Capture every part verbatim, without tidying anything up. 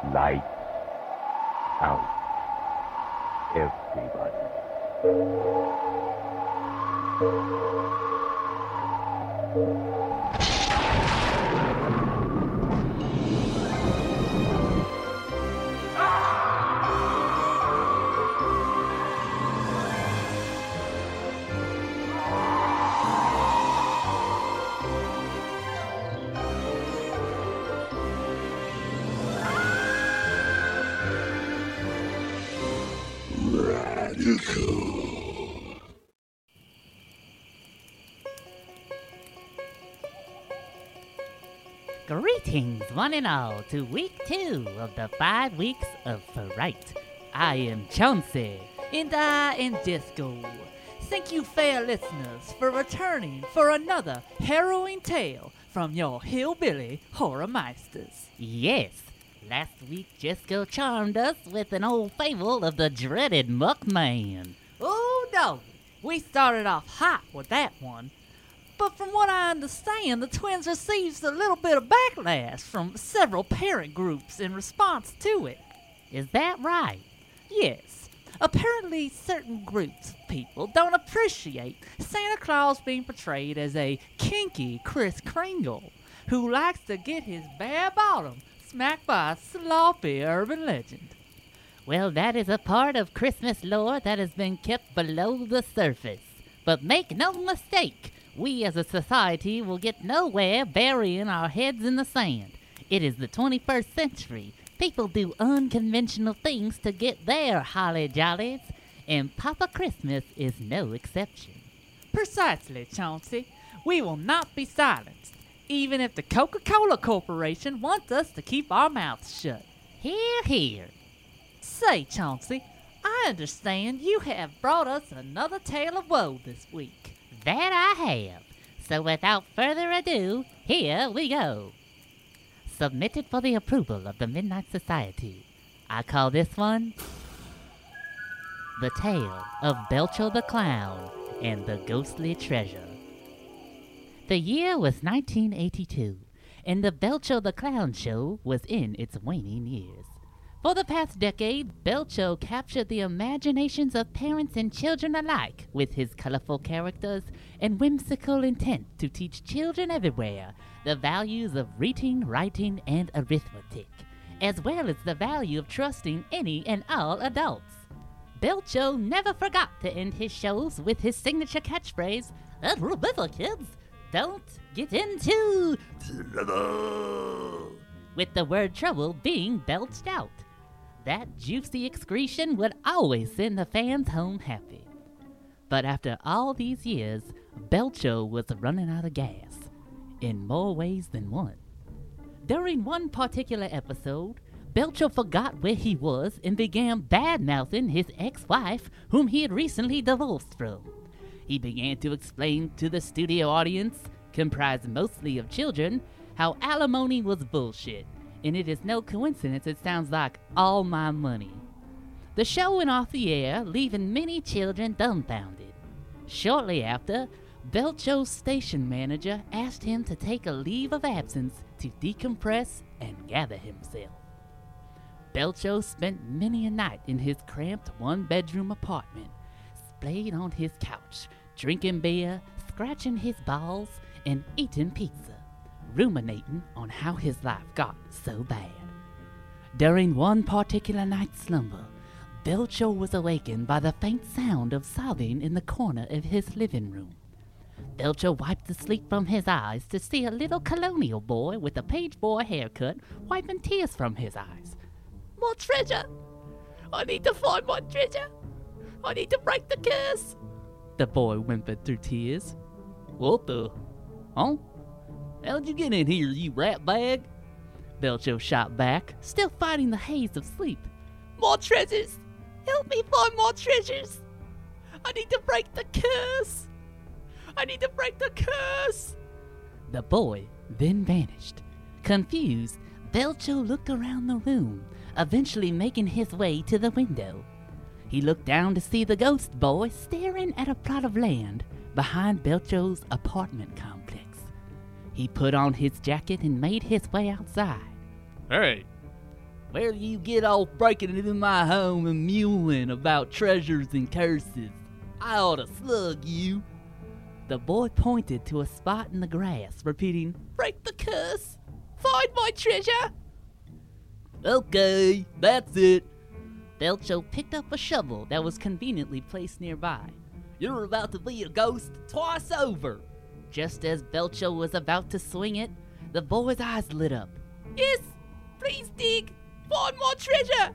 Light out, everybody. Greetings, one and all, to week two of the five weeks of Fright. I am Chauncey. And I am Disco. Thank you, fair listeners, for returning for another harrowing tale from your hillbilly horror meisters. Yes, last week Jesco charmed us with an old fable of the dreaded Muckman. Oh, no, we started off hot with that one. But from what I understand, the twins received a little bit of backlash from several parent groups in response to it. Is that right? Yes. Apparently, certain groups of people don't appreciate Santa Claus being portrayed as a kinky Kris Kringle who likes to get his bare bottom smacked by a sloppy urban legend. Well, that is a part of Christmas lore that has been kept below the surface. But make no mistake, we as a society will get nowhere burying our heads in the sand. It is the twenty-first century. People do unconventional things to get their holly jollies, and Papa Christmas is no exception. Precisely, Chauncey. We will not be silenced, even if the Coca-Cola Corporation wants us to keep our mouths shut. Hear, hear. Say, Chauncey, I understand you have brought us another tale of woe this week. That I have. So without further ado, here we go. Submitted for the approval of the Midnight Society. I call this one The Tale of Belcho the Clown and the Ghostly Treasure. The year was nineteen eighty-two, and the Belcho the Clown show was in its waning years. For the past decade, Belcho captured the imaginations of parents and children alike with his colorful characters and whimsical intent to teach children everywhere the values of reading, writing, and arithmetic, as well as the value of trusting any and all adults. Belcho never forgot to end his shows with his signature catchphrase, "And remember, kids, don't get into trouble," with the word trouble being belched out. That juicy excretion would always send the fans home happy. But after all these years, Belcho was running out of gas, in more ways than one. During one particular episode, Belcho forgot where he was and began bad-mouthing his ex-wife, whom he had recently divorced from. He began to explain to the studio audience, comprised mostly of children, how alimony was bullshit. And it is no coincidence it sounds like All My Money. The show went off the air, leaving many children dumbfounded. Shortly after, Belcho's station manager asked him to take a leave of absence to decompress and gather himself. Belcho spent many a night in his cramped one-bedroom apartment, splayed on his couch, drinking beer, scratching his balls, and eating pizza, ruminating on how his life got so bad. During one particular night's slumber, Belcho was awakened by the faint sound of sobbing in the corner of his living room. Belcho wiped the sleep from his eyes to see a little colonial boy with a page boy haircut wiping tears from his eyes. "More treasure! I need to find more treasure! I need to break the curse!" The boy whimpered through tears. "What the? Huh? How'd you get in here, you rat bag?" Belcho shot back, still fighting the haze of sleep. "More treasures! Help me find more treasures! I need to break the curse! I need to break the curse!" The boy then vanished. Confused, Belcho looked around the room, eventually making his way to the window. He looked down to see the ghost boy staring at a plot of land behind Belcho's apartment complex. He put on his jacket and made his way outside. "Hey, Where do you get off breaking into my home and mewing about treasures and curses? I ought to slug you. The boy pointed to a spot in the grass, repeating, break the curse, find my treasure. Okay, that's it. Belcho picked up a shovel that was conveniently placed nearby. You're about to be a ghost twice over. Just as Belcho was about to swing it, the boy's eyes lit up. Yes, please dig. Find my treasure.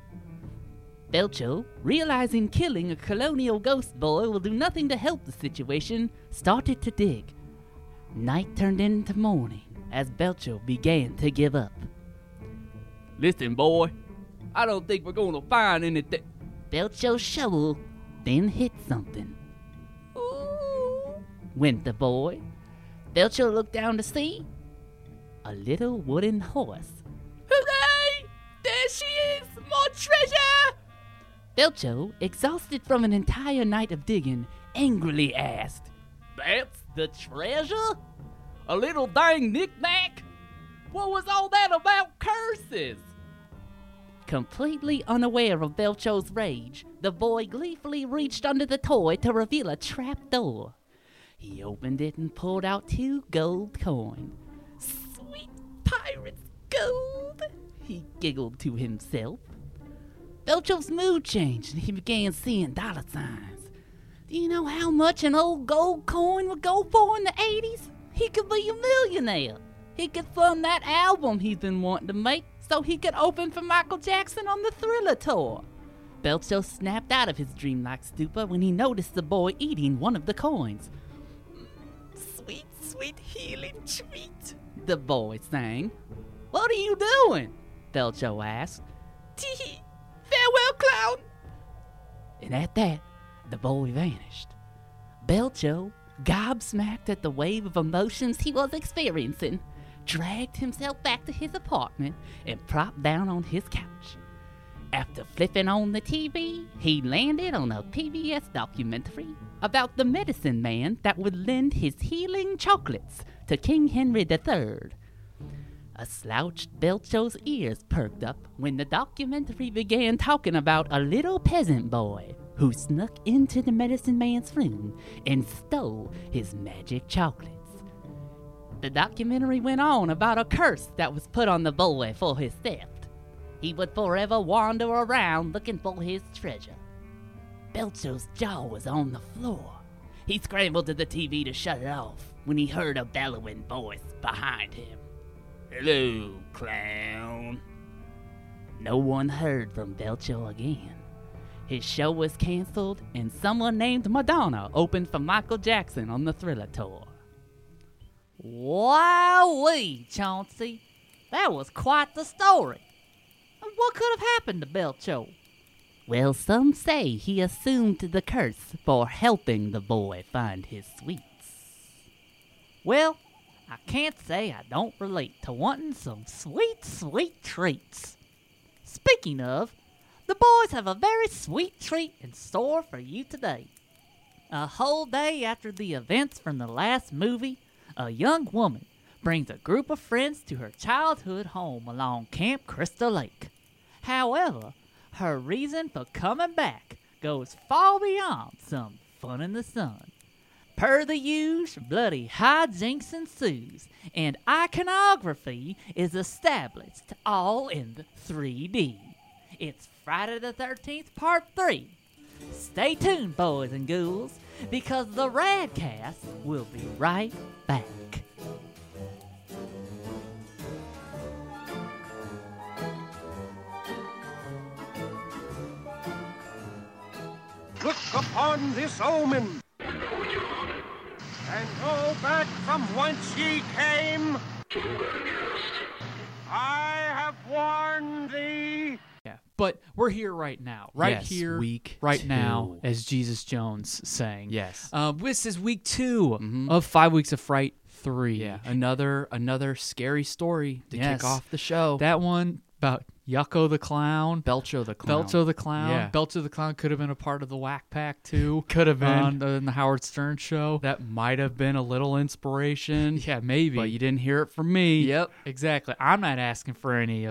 Belcho, realizing killing a colonial ghost boy will do nothing to help the situation, started to dig. Night turned into morning as Belcho began to give up. Listen, boy, I don't think we're going to find anything. Belcho's shovel then hit something. Ooh, went the boy. Belcho looked down to see a little wooden horse. Hooray! There she is, my treasure! Belcho, exhausted from an entire night of digging, angrily asked, That's the treasure? A little dang knick-knack? What was all that about curses? Completely unaware of Belcho's rage, the boy gleefully reached under the toy to reveal a trap door. He opened it and pulled out two gold coins. Sweet pirate's gold, he giggled to himself. Belcho's mood changed and he began seeing dollar signs. Do you know how much an old gold coin would go for in the eighties? He could be a millionaire. He could fund that album he's been wanting to make so he could open for Michael Jackson on the Thriller tour. Belcho snapped out of his dreamlike stupor when he noticed the boy eating one of the coins. Sweet, sweet healing treat, the boy sang. What are you doing? Belcho asked. Tee, farewell, clown. And at that, the boy vanished. Belcho, gobsmacked at the wave of emotions he was experiencing, dragged himself back to his apartment and propped down on his couch. After flipping on the T V, he landed on a P B S documentary about the medicine man that would lend his healing chocolates to King Henry the Third. A slouched Belcho's ears perked up when the documentary began talking about a little peasant boy who snuck into the medicine man's room and stole his magic chocolates. The documentary went on about a curse that was put on the boy for his theft. He would forever wander around looking for his treasure. Belcho's jaw was on the floor. He scrambled to the T V to shut it off when he heard a bellowing voice behind him. Hello, clown. No one heard from Belcho again. His show was canceled and someone named Madonna opened for Michael Jackson on the Thriller tour. Wowee, Chauncey. That was quite the story. What could have happened to Belcho? Well, some say he assumed the curse for helping the boy find his sweets. Well, I can't say I don't relate to wanting some sweet, sweet treats. Speaking of, the boys have a very sweet treat in store for you today. A whole day after the events from the last movie, a young woman brings a group of friends to her childhood home along Camp Crystal Lake. However, her reason for coming back goes far beyond some fun in the sun. Per the usual, bloody hijinks ensues, and iconography is established all in the three D. It's Friday the thirteenth Part three. Stay tuned, boys and ghouls, because the Radcast will be right back. Look upon this omen, and go back from whence ye came. I have warned thee. Yeah, but we're here right now. Right Yes, here, week right two. now, as Jesus Jones sang. Yes. Um, this is week two Mhm. of Five Weeks of Fright three. Yeah, another another scary story to Yes. kick off the show. That one about Yucko the Clown. Belcho the clown. Belcho the Clown. Yeah. Belcho the Clown could have been a part of the Whack Pack, too. Could have been. On, uh, in the Howard Stern show. That might have been a little inspiration. Yeah, maybe. But you didn't hear it from me. Yep, exactly. I'm not asking for any of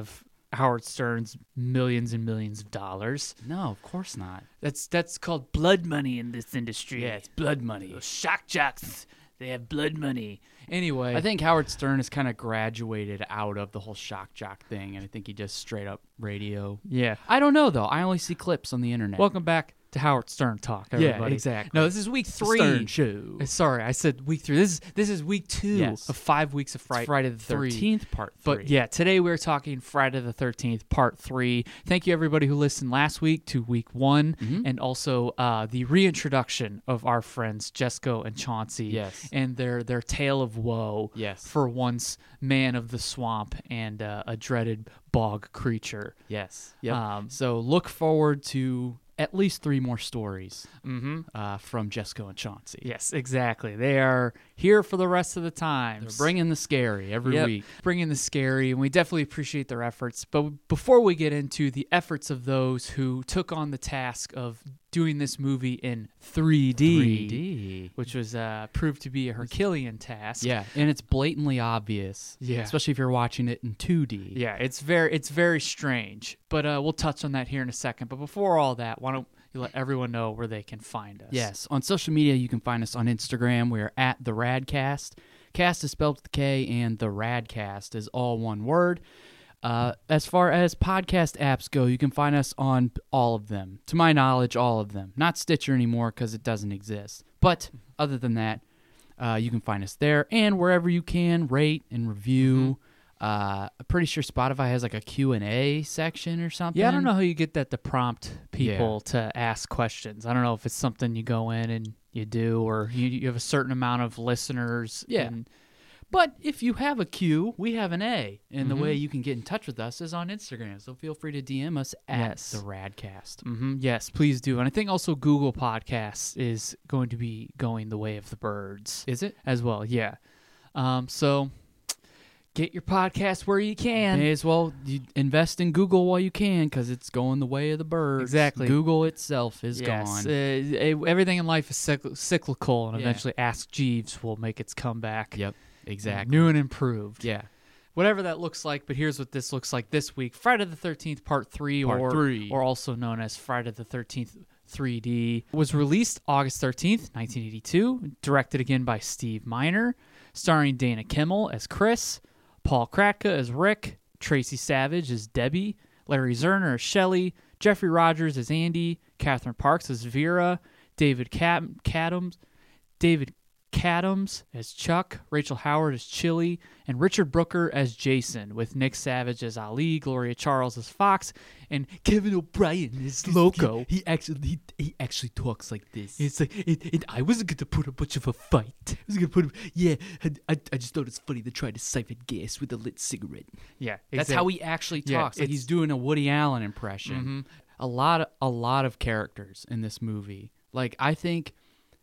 Howard Stern's millions and millions of dollars. No, of course not. That's that's called blood money in this industry. Yeah, it's blood money. Those shock jocks, they have blood money. Anyway, I think Howard Stern has kind of graduated out of the whole shock jock thing, and I think he just straight up radio. yeah. I don't know though. I only see clips on the internet. Welcome back to Howard Stern Talk, everybody. exactly. No, this is week three. Stern Show. Uh, Sorry, I said week three. This is this is week two Yes. of five weeks of Friday. It's Friday the three. thirteenth, part three. But yeah, today we're talking Friday the thirteenth, part three. Thank you, everybody who listened last week to week one, Mhm. and also uh, the reintroduction of our friends Jesco and Chauncey, Yes. and their their tale of woe. Yes. For once, man of the swamp and uh, a dreaded bog creature. Yes. Yep. Um, so look forward to at least three more stories Mm-hmm. uh, from Jesco and Chauncey. Yes, exactly. They are here for the rest of the time. They're bringing the scary every Yep, week. bringing the scary, and we definitely appreciate their efforts. But before we get into the efforts of those who took on the task of doing this movie in three D, three D. which was uh, proved to be a Herculean task. Yeah, and it's blatantly obvious. Yeah. Especially if you're watching it in two D. Yeah, it's very it's very strange. But uh, we'll touch on that here in a second. But before all that, why don't you let everyone know where they can find us? Yes. On social media, you can find us on Instagram. We're at the Radcast. Cast is spelled with a K, and the Radcast is all one word. Uh, as far as podcast apps go, you can find us on all of them. To my knowledge, all of them. Not Stitcher anymore because it doesn't exist. But other than that, uh, you can find us there and wherever you can rate and review. Uh, I'm pretty sure Spotify has like a Q and A section or something. Yeah, I don't know how you get that to prompt people to ask questions. I don't know if it's something you go in and you do, or you, you have a certain amount of listeners. Yeah. and- But if you have a Q, we have an A. And the Mhm. way you can get in touch with us is on Instagram. So feel free to D M us at Yes. the Radcast. Mhm, yes, please do. And I think also Google Podcasts is going to be going the way of the birds Is it? as well. Yeah. Um, so get your podcast where you can. May as well you invest in Google while you can because it's going the way of the birds. Exactly. Google itself is Yes, gone. uh, eh, everything in life is cycl- cyclical, and Yeah. eventually Ask Jeeves will make its comeback. Yep, exactly. New and improved. Yeah. Whatever that looks like, but here's what this looks like this week. Friday the thirteenth, Part three, Part or, three. or also known as Friday the thirteenth three D, was released August thirteenth, nineteen eighty-two, directed again by Steve Miner, starring Dana Kimmel as Chris, Paul Kratka as Rick, Tracy Savage as Debbie, Larry Zerner as Shelley, Jeffrey Rogers as Andy, Catherine Parks as Vera, David Cat- Cadams, David Cadams as Chuck, Rachel Howard as Chili, and Richard Brooker as Jason, with Nick Savage as Ali, Gloria Charles as Fox, and Kevin O'Brien as Loco. He, he actually he, he actually talks like this. It's like, it, it, I wasn't going to put up much of a fight. I was gonna put him. Yeah, I, I just thought it's funny to try to siphon gas with a lit cigarette. Yeah, That's how he actually Yeah, talks. like it's- he's doing a Woody Allen impression. Mhm. A lot, of, a lot of characters in this movie. Like I think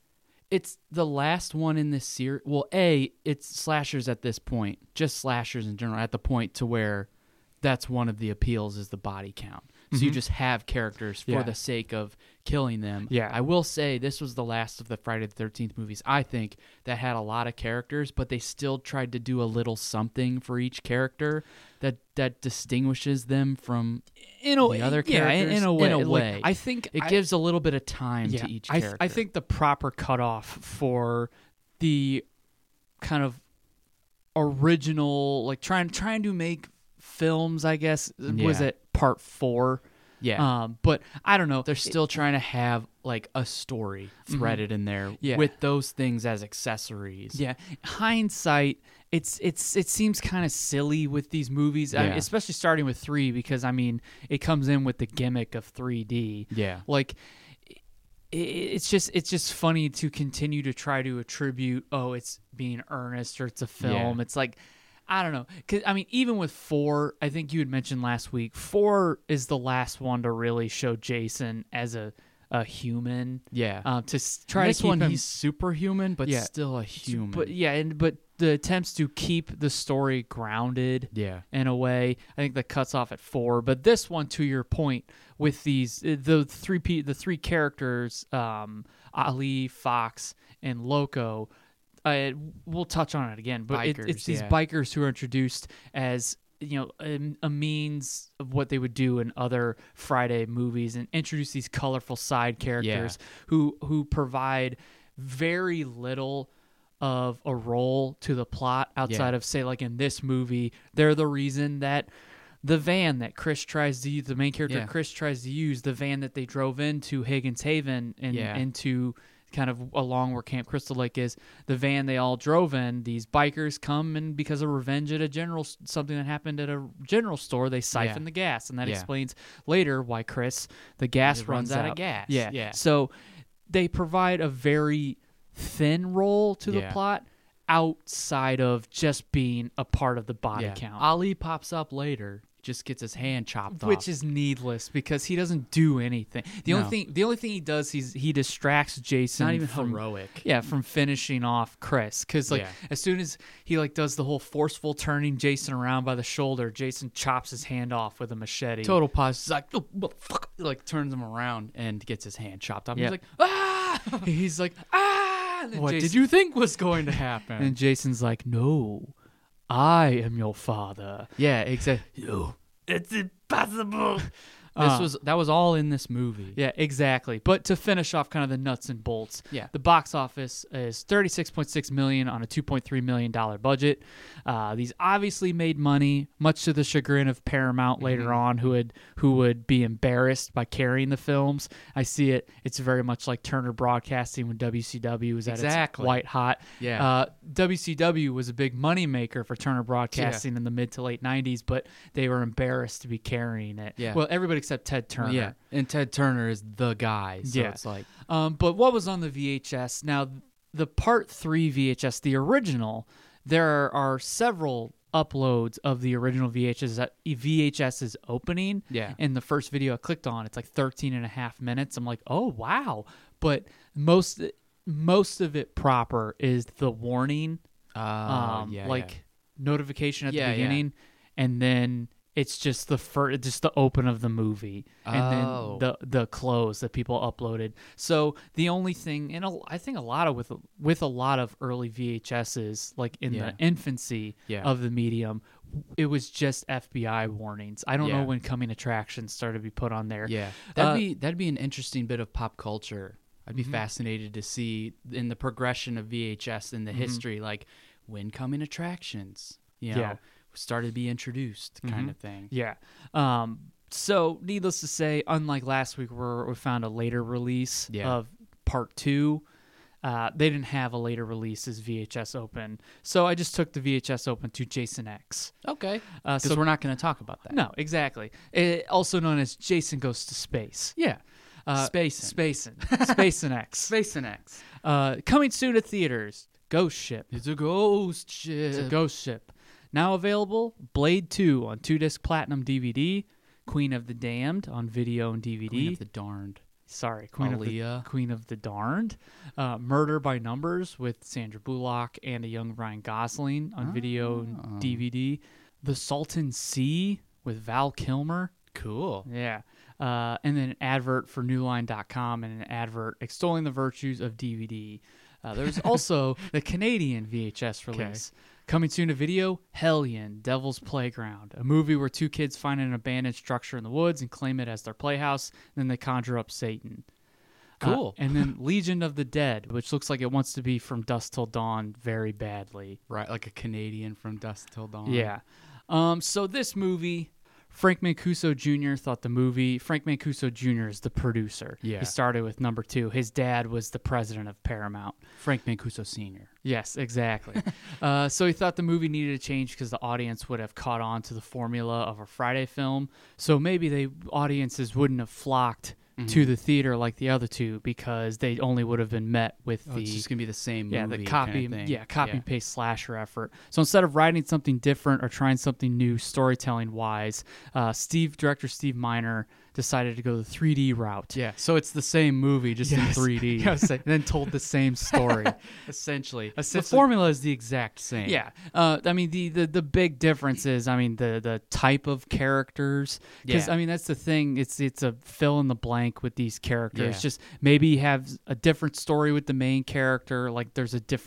it's the last one in this series. Well, a it's slashers at this point, just slashers in general. At the point to where that's one of the appeals is the body count. So you Mhm. just have characters for Yeah. the sake of killing them. Yeah. I will say this was the last of the Friday the thirteenth movies, I think, that had a lot of characters, but they still tried to do a little something for each character that, that distinguishes them from in a the other yeah, characters. in, in a way. In a like, way. I think it I- gives a little bit of time yeah, to each I, th- character. I think the proper cutoff for the kind of original, like trying trying to make films, I guess, was Yeah. at part four. yeah. Um, but I don't know. They're still trying to have like a story threaded in there Mm-hmm. Yeah. with those things as accessories. Yeah, hindsight, it's it's it seems kind of silly with these movies, I- Yeah. especially starting with three, because I mean it comes in with the gimmick of three D. Yeah. Like i- it's just it's just funny to continue to try to attribute, oh, it's being earnest or it's a film. Yeah. It's like, I don't know, because I mean, even with four, I think you had mentioned last week, four is the last one to really show Jason as a a human. Yeah. Um, to s- try this to keep one, him, he's superhuman, but Yeah. still a human. but yeah, and but the attempts to keep the story grounded yeah. in a way, I think that cuts off at four. But this one, to your point, with these uh, the three pe- the three characters, um, Ali, Fox, and Loco, uh, we'll touch on it again. But it, Bikers, it's these yeah. bikers who are introduced as you know, a, a means of what they would do in other Friday movies and introduce these colorful side characters who who provide very little of a role to the plot outside Yeah. of, say, like in this movie, they're the reason that the van that Chris tries to use, the main character Yeah. Chris tries to use, the van that they drove into Higgins Haven and Yeah. into kind of along where Camp Crystal Lake is, the van they all drove in, these bikers come and because of revenge at a general, something that happened at a general store, they siphon Yeah. the gas. And that Yeah. explains later why Chris, the gas It runs, runs out of gas. Yeah. Yeah. So they provide a very thin role to the Yeah. plot outside of just being a part of the body Yeah. count. Ali pops up later, just gets his hand chopped off. Which is needless because he doesn't do anything. The only No. thing, the only thing he does, he's he distracts Jason. not even from, heroic. Yeah, from finishing off Chris, because like Yeah. as soon as he like does the whole forceful turning Jason around by the shoulder, Jason chops his hand off with a machete. Total pause. He's like, oh, fuck. Like turns him around and gets his hand chopped off. Yeah. He's like, ah! He's like, ah! And then What Jason- did you think was going to happen? And Jason's like, no, I am your father. yeah, exactly. No, it's impossible. This Uh, was that was all in this movie. Yeah, exactly. But to finish off kind of the nuts and bolts, Yeah. the box office is thirty-six point six million dollars on a two point three million dollars budget. Uh, these obviously made money, much to the chagrin of Paramount later Mm-hmm. on, who would who would be embarrassed by carrying the films. I see it. It's very much like Turner Broadcasting when W C W was at Exactly. its white hot. Yeah. Uh, W C W was a big moneymaker for Turner Broadcasting in the mid to late nineties, but they were embarrassed to be carrying it. Yeah. Well, everybody except Ted Turner. Yeah, and Ted Turner is the guy. So Yeah. it's like, Um, but what was on the V H S? Now, the part three V H S, the original, there are several uploads of the original V H S V H S's opening. Yeah. And the first video I clicked on, it's like thirteen and a half minutes. I'm like, oh, wow. But most most of it proper is the warning, uh, um, yeah, like notification at Yeah, the yeah. beginning, and then it's just the first, just the open of the movie, and Oh. then the the close that people uploaded. So the only thing, and a, I think a lot of with with a lot of early V H S's, like in Yeah. the infancy Yeah. of the medium, it was just F B I warnings. I don't Yeah. know when coming attractions started to be put on there. Yeah, that'd Uh, be that'd be an interesting bit of pop culture. I'd be Mhm. fascinated to see in the progression of V H S in the Mhm. history, like when coming attractions, you know, Yeah. started to be introduced, kind Mhm. of thing. Yeah. Um, so, needless to say, unlike last week where we found a later release Yeah. of part two, uh, they didn't have a later release as V H S Open. So I just took the V H S Open to Jason X. Okay, Uh, because so we're not going to talk about that. no, exactly. Eh, also known as Jason Goes to Space. Yeah, Uh, Spacin'. Spacin'. Space and X. Space and X. Uh, coming soon to theaters. Ghost Ship. It's a ghost ship. It's a ghost ship. Now available, Blade two on two-disc platinum D V D, Queen of the Damned on video and D V D. Queen of the darned. Sorry, Queen of, Aaliyah. the, Queen of the Darned. Uh, Murder by Numbers with Sandra Bullock and a young Ryan Gosling on video Oh. and D V D. The Salton Sea with Val Kilmer. Cool. Yeah. Uh, and then an advert for Newline dot com and an advert extolling the virtues of D V D. Uh, there's also the Canadian V H S release. Coming soon to video, Hellion, Devil's Playground, a movie where two kids find an abandoned structure in the woods and claim it as their playhouse, then they conjure up Satan. Uh, Cool. and then Legion of the Dead, which looks like it wants to be From Dusk Till Dawn very badly. Right, like a Canadian from Dusk Till Dawn. Yeah. Um, so this movie, Frank Mancuso Junior thought the movie, Frank Mancuso Junior is the producer. Yeah. He started with number two. His dad was the president of Paramount. Frank Mancuso Senior Yes, exactly. uh, so he thought the movie needed a change because the audience would have caught on to the formula of a Friday film. So maybe they audiences wouldn't have flocked to the theater like the other two because they only would have been met with Oh, the it's just gonna be the same yeah movie. the copy kind of thing. yeah copy Yeah. and paste slasher effort. So instead of writing something different or trying something new storytelling wise, uh, Steve director Steve Miner decided to go the three D route. Yeah, so it's the same movie, just in Yes. three D. Yeah, I was saying, and then told the same story. Essentially, the Essentially- formula is the exact same. Yeah, uh, I mean the, the the big difference is, I mean the the type of characters. Because Yeah. I mean that's the thing. It's it's a fill in the blank with these characters. Yeah. Just maybe have a different story with the main character. Like there's a different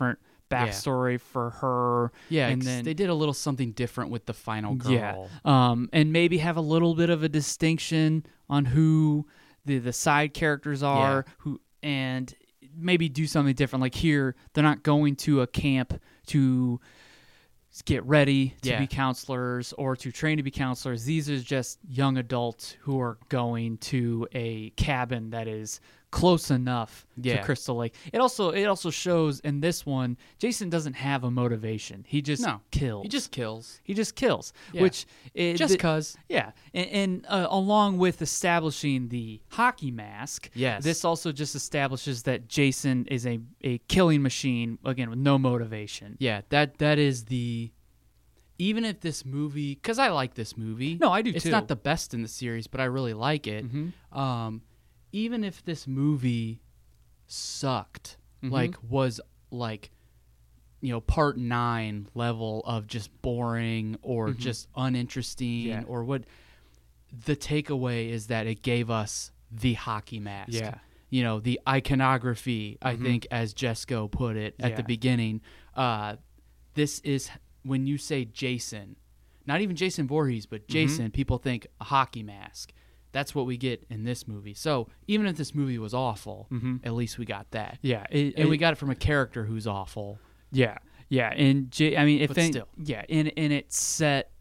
backstory for her. Yeah, and 'cause then they did a little something different with the final girl. Yeah, um, and maybe have a little bit of a distinction on who the the side characters are, Yeah. who and maybe do something different. Like here, they're not going to a camp to get ready to Yeah. be counselors or to train to be counselors. These are just young adults who are going to a cabin that is close enough Yeah. to Crystal Lake. It also it also shows in this one, Jason doesn't have a motivation. He just No. kills. He just kills. he just kills, Yeah. which it, Just the- cause. yeah, and, and uh, along with establishing the hockey mask, Yes. this also just establishes that Jason is a, a killing machine, again, with no motivation. Yeah, that that is the. Even if this movie, because I like this movie. No, I do It's too. not the best in the series, but I really like it. Mhm. Um, even if this movie sucked, Mhm. like was like, you know, part nine level of just boring or just uninteresting Yeah. or what, the takeaway is that it gave us the hockey mask. Yeah. You know, the iconography, I think, as Jesco put it at the Yeah. beginning. Uh, this is when you say Jason, not even Jason Voorhees, but Jason, people think a hockey mask. That's what we get in this movie. So even if this movie was awful, at least we got that. Yeah, it, And we it- got it from a character who's awful. yeah, yeah, and J- I mean, if But they, still. yeah, and and it set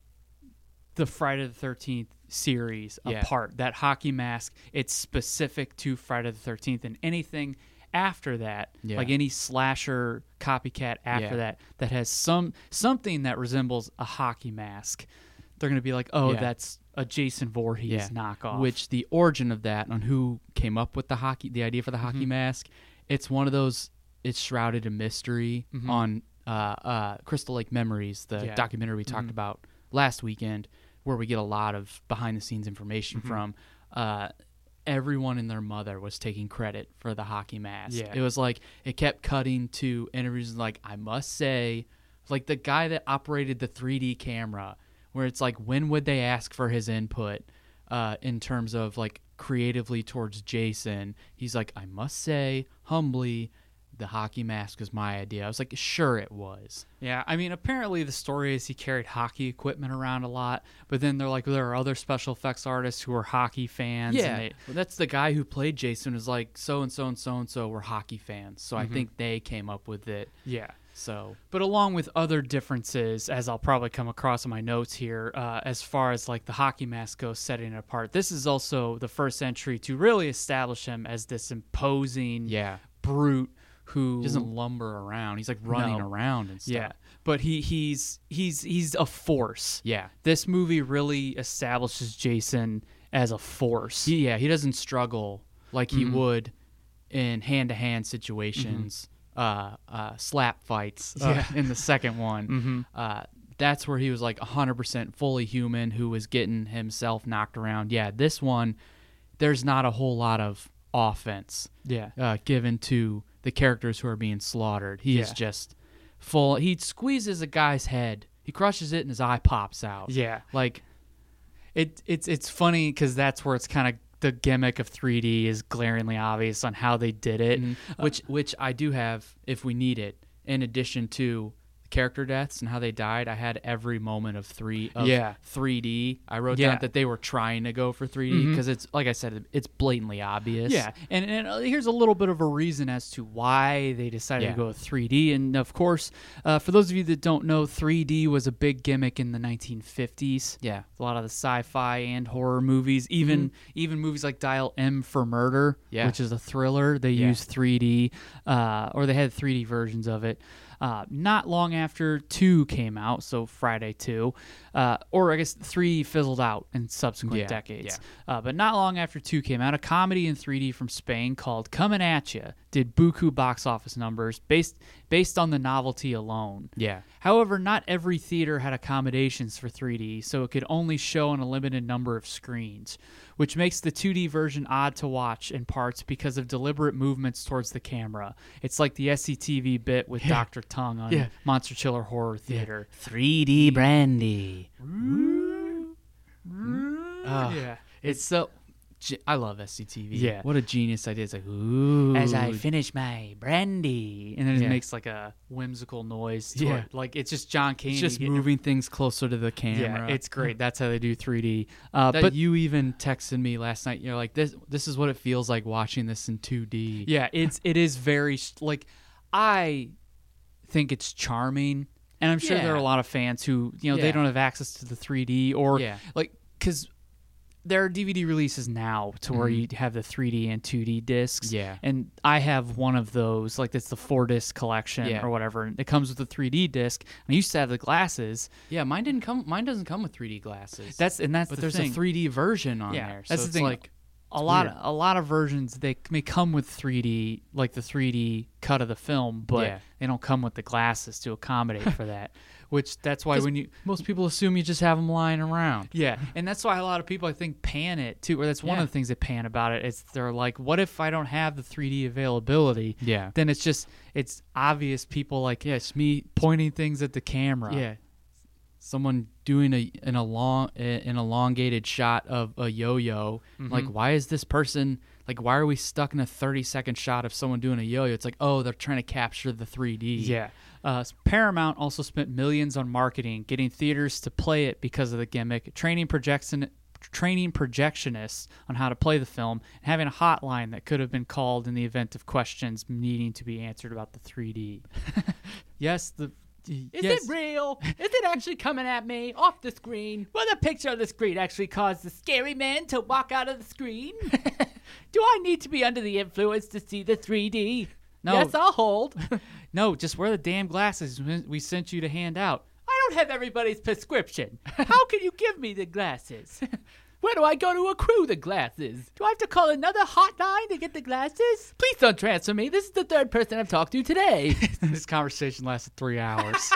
the Friday the thirteenth series Yeah. apart. That hockey mask, it's specific to Friday the thirteenth, and anything after that, Yeah. like any slasher copycat after Yeah. that, that has some something that resembles a hockey mask, they're gonna be like, oh, Yeah. that's a Jason Voorhees Yeah. knockoff. Which the origin of that, on who came up with the hockey, the idea for the hockey mask, it's one of those. It's shrouded in mystery on uh, uh, Crystal Lake Memories, the Yeah. documentary we talked about last weekend, where we get a lot of behind the scenes information from. Uh, everyone and their mother was taking credit for the hockey mask. Yeah. It was like it kept cutting to interviews like, I must say, like the guy that operated the three D camera, where it's like, when would they ask for his input uh, in terms of like creatively towards Jason? He's like, I must say humbly, the hockey mask was my idea. I was like, sure it was. Yeah, I mean, apparently the story is he carried hockey equipment around a lot, but then they're like, there are other special effects artists who are hockey fans. Yeah, and they, well, that's the guy who played Jason. Was like, so and so and so and so were hockey fans, so Mm-hmm. I think they came up with it. yeah. So But along with other differences, as I'll probably come across in my notes here, uh, as far as like the hockey mask goes, setting it apart, this is also the first entry to really establish him as this imposing yeah, brute who he doesn't lumber around. He's like running No. around and stuff. Yeah, but he he's he's he's a force. yeah, This movie really establishes Jason as a force. he, yeah. He doesn't struggle like he Mhm. would in hand-to-hand situations, uh, uh, slap fights uh, Yeah. in the second one. Mhm. Uh, that's where he was like one hundred percent fully human, who was getting himself knocked around. Yeah, this one, there's not a whole lot of offense Yeah. uh, given to the characters who are being slaughtered. He is Yeah. just full. He squeezes a guy's head. He crushes it, and his eye pops out. Yeah. Like, It it's it's funny because that's where it's kind of the gimmick of three D is glaringly obvious on how they did it. which which I do have if we need it. In addition to character deaths and how they died, I had every moment of three of Yeah. three D. I wrote Yeah. down that they were trying to go for three D Mhm. because it's like I said, it's blatantly obvious. Yeah, and, and uh, here's a little bit of a reason as to why they decided Yeah. to go with three D. And of course, uh, for those of you that don't know, three D was a big gimmick in the nineteen fifties. yeah, A lot of the sci-fi and horror movies, even even movies like Dial M for Murder, Yeah. which is a thriller, they Yeah. used three D, uh, or they had three D versions of it. Uh, not long after two came out, so Friday two, uh, or I guess three fizzled out in subsequent Yeah, decades. Uh, but not long after two came out, a comedy in three D from Spain called Coming At Ya did buku box office numbers based based on the novelty alone. yeah, However, not every theater had accommodations for three D, so it could only show on a limited number of screens, which makes the two D version odd to watch in parts because of deliberate movements towards the camera. It's like the S C T V bit with Doctor Tongue on Yeah. Monster Chiller Horror Theater. three D brandy. Uh, Ah, yeah. It's so Ge- I love S C T V. Yeah. What a genius idea. It's like, ooh. As I finish my brandy, and then it Yeah. makes like a whimsical noise. Yeah. Toward, like it's just John Candy. It's just getting- moving things closer to the camera. Yeah, it's great. That's how they do three D. Uh, That but you even texted me last night. You're like, this This is what it feels like watching this in two D. yeah, it's it is very sh- like I think it's charming, and I'm sure there are a Yeah. lot of fans who you know they Yeah. don't have access to the three D or Yeah. like because there are D V D releases now to where you have the three D and two D discs. Yeah. And I have one of those, like it's the four disc collection Yeah. or whatever. And it comes with a three D disc. And I used to have the glasses. Yeah, mine didn't come. Mine doesn't come with three D glasses. That's and that's but the there's thing. a three D version on Yeah, there. that's so the it's thing. Like, a lot weird. a lot of versions they may come with three D, like the three D cut of the film, but Yeah. they don't come with the glasses to accommodate for that. Which that's why 'Cause when you most people assume you just have them lying around. yeah, and that's why a lot of people I think pan it too, or that's one Yeah. of the things they pan about it. Is they're like, what if I don't have the three D availability? Yeah. Then it's just it's obvious people like Yes, me. pointing things at the camera. Yeah. Someone doing a an long an elongated shot of a yo-yo. Mm-hmm. Like, why is this person like? Why are we stuck in a thirty second shot of someone doing a yo-yo? It's like, oh, they're trying to capture the three D. Yeah. Uh, Paramount also spent millions on marketing, getting theaters to play it because of the gimmick, training projection, training projectionists on how to play the film, and having a hotline that could have been called in the event of questions needing to be answered about the three D. yes, the Is yes. it real? Is it actually coming at me off the screen? Will the picture of the screen actually cause the scary man to walk out of the screen? Do I need to be under the influence to see the three D? No. Yes, I'll hold. No, just wear the damn glasses we sent you to hand out. I don't have everybody's prescription. How can you give me the glasses? Where do I go to accrue the glasses? Do I have to call another hotline to get the glasses? Please don't transfer me. This is the third person I've talked to today. This conversation lasted three hours.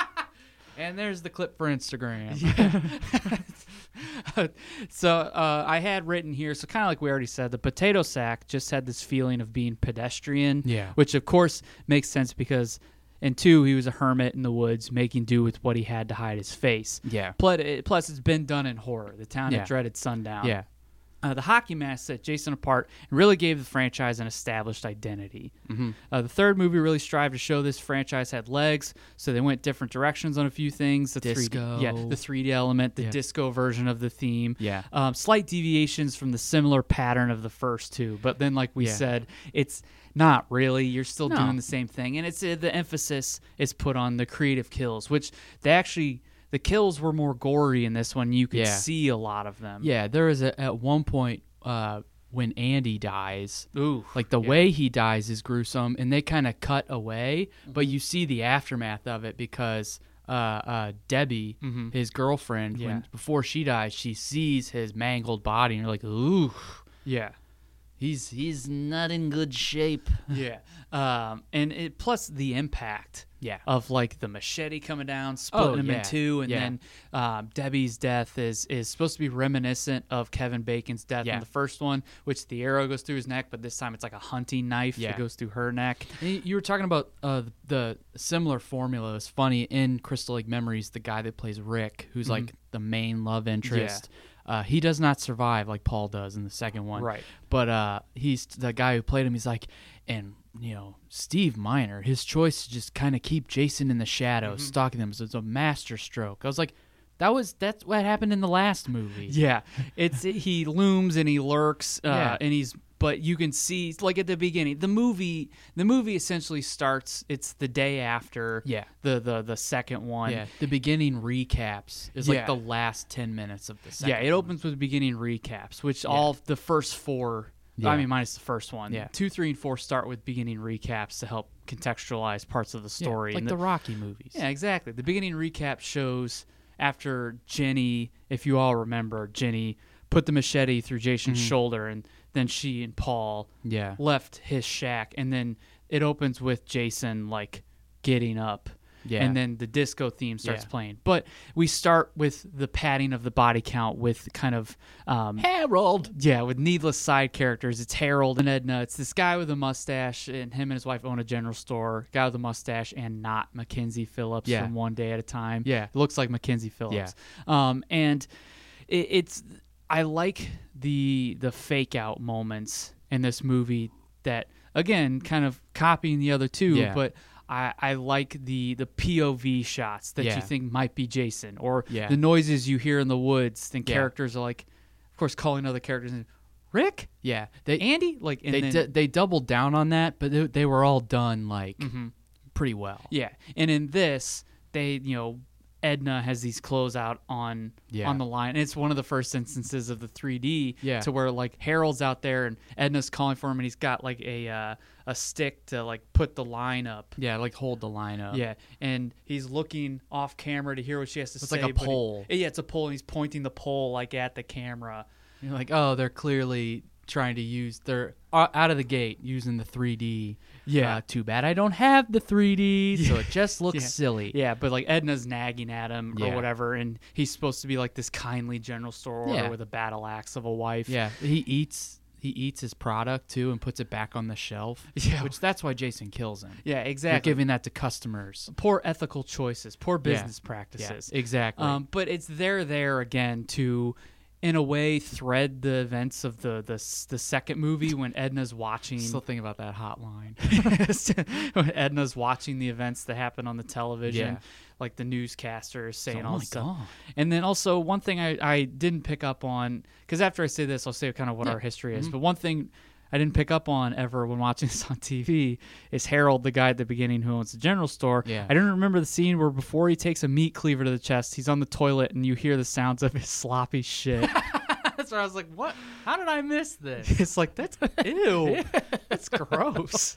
And there's the clip for Instagram. So uh, I had written here, so kind of like we already said, the potato sack just had this feeling of being pedestrian, Yeah. which of course makes sense because in two, he was a hermit in the woods making do with what he had to hide his face. Yeah. Plus, it, plus it's been done in horror, the town Yeah. that dreaded sundown. Yeah. Uh, the hockey mask set Jason apart and really gave the franchise an established identity. Mm-hmm. Uh, the third movie really strived to show this franchise had legs, so they went different directions on a few things. The Disco. three D, yeah, the three D element, the Yeah. disco version of the theme. Yeah. Um, slight deviations from the similar pattern of the first two, but then, like we Yeah. said, it's not really. You're still No. doing the same thing, and it's uh, the emphasis is put on the creative kills, which they actually. The kills were more gory in this one. You could Yeah. see a lot of them. Yeah, there is a at one point uh, when Andy dies. Ooh. Like the Yeah. way he dies is gruesome, and they kind of cut away, but Mm-hmm. you see the aftermath of it because uh, uh, Debbie, Mhm. his girlfriend, Yeah. when before she dies, she sees his mangled body, and you're like, ooh, Yeah. he's he's not in good shape. Yeah. Um, and it plus the impact Yeah. of like the machete coming down, splitting Oh, him yeah. in two, and Yeah. then um, Debbie's death is is supposed to be reminiscent of Kevin Bacon's death Yeah. in the first one, which the arrow goes through his neck, but this time it's like a hunting knife Yeah. that goes through her neck. And y- you were talking about uh, the similar formula. It's funny in Crystal Lake Memories, the guy that plays Rick, who's Mm-hmm. like the main love interest. Uh, he does not survive like Paul does in the second one. Right. But uh, he's the guy who played him. He's like, and you know, Steve Miner, his choice to just kind of keep Jason in the shadows, Mm-hmm. stalking them, so it's a master stroke. I was like, that was that's what happened in the last movie. Yeah, it's he looms and he lurks, uh, Yeah. and he's. But you can see, like at the beginning, the movie. The movie essentially starts. It's the day after. Yeah. The the the second one. Yeah, the beginning recaps is Yeah. like the last ten minutes of the second. Yeah, it one. opens with beginning recaps, which all the first four. Yeah. I mean, minus the first one. Yeah. Two, three, and four start with beginning recaps to help contextualize parts of the Yeah, story. like And the Rocky movies. Yeah, exactly. The beginning recap shows after Jenny, if you all remember, Jenny put the machete through Jason's Mm-hmm. shoulder, and then she and Paul Yeah. left his shack, and then it opens with Jason like getting up. Yeah. And then the disco theme starts Yeah. playing. But we start with the padding of the body count with kind of um, Harold. yeah, with needless side characters. It's Harold and Edna. It's this guy with a mustache, and him and his wife own a general store. Guy with a mustache, and not Mackenzie Phillips Yeah. from One Day at a Time. Yeah. It looks like Mackenzie Phillips. Um, and it, it's I like the the fake out moments in this movie that, again, kind of copying the other two, Yeah. but I, I like the, the P O V shots that Yeah. you think might be Jason, or Yeah. the noises you hear in the woods. Then Yeah. characters are like, of course, calling other characters, and, Rick, Yeah, they Andy, like, and they then, d- they doubled down on that, but they, they were all done like pretty well. yeah. And in this, they, you know, Edna has these closeout on Yeah. on the line. And it's one of the first instances of the three D Yeah. to where like Harold's out there and Edna's calling for him, and he's got like a uh, a stick to like put the line up. Yeah, like hold the line up. Yeah, and he's looking off camera to hear what she has to It's say. like a but he- pole. yeah, it's a pole, and he's pointing the pole like at the camera. You're like, oh, they're clearly trying to use they're uh, out of the gate using the three D. Yeah. Uh, too bad I don't have the three D, so Yeah. it just looks Yeah. silly. Yeah, but like Edna's nagging at him or Yeah. whatever, and he's supposed to be like this kindly general store owner Yeah. with a battle axe of a wife. Yeah, he eats he eats his product too and puts it back on the shelf. Yeah. Which that's why Jason kills him. yeah, They're exactly. giving that to customers. Poor ethical choices, poor Yeah. business practices. Yeah, exactly. Um, but it's there, there again to, in a way, thread the events of the the, s- the second movie when Edna's watching. Still think about that hotline. when Edna's watching the events that happen on the television, Yeah. like the newscasters saying Oh all my this stuff. God. And then also one thing I, I didn't pick up on, because after I say this, I'll say kind of what Yeah. our history is. Mhm. But one thing I didn't pick up on ever when watching this on T V is Harold, the guy at the beginning who owns the general store. Yeah. I didn't remember the scene where before he takes a meat cleaver to the chest, he's on the toilet and you hear the sounds of his sloppy shit. That's where I was like, what? How did I miss this? It's like, that's ew. That's gross.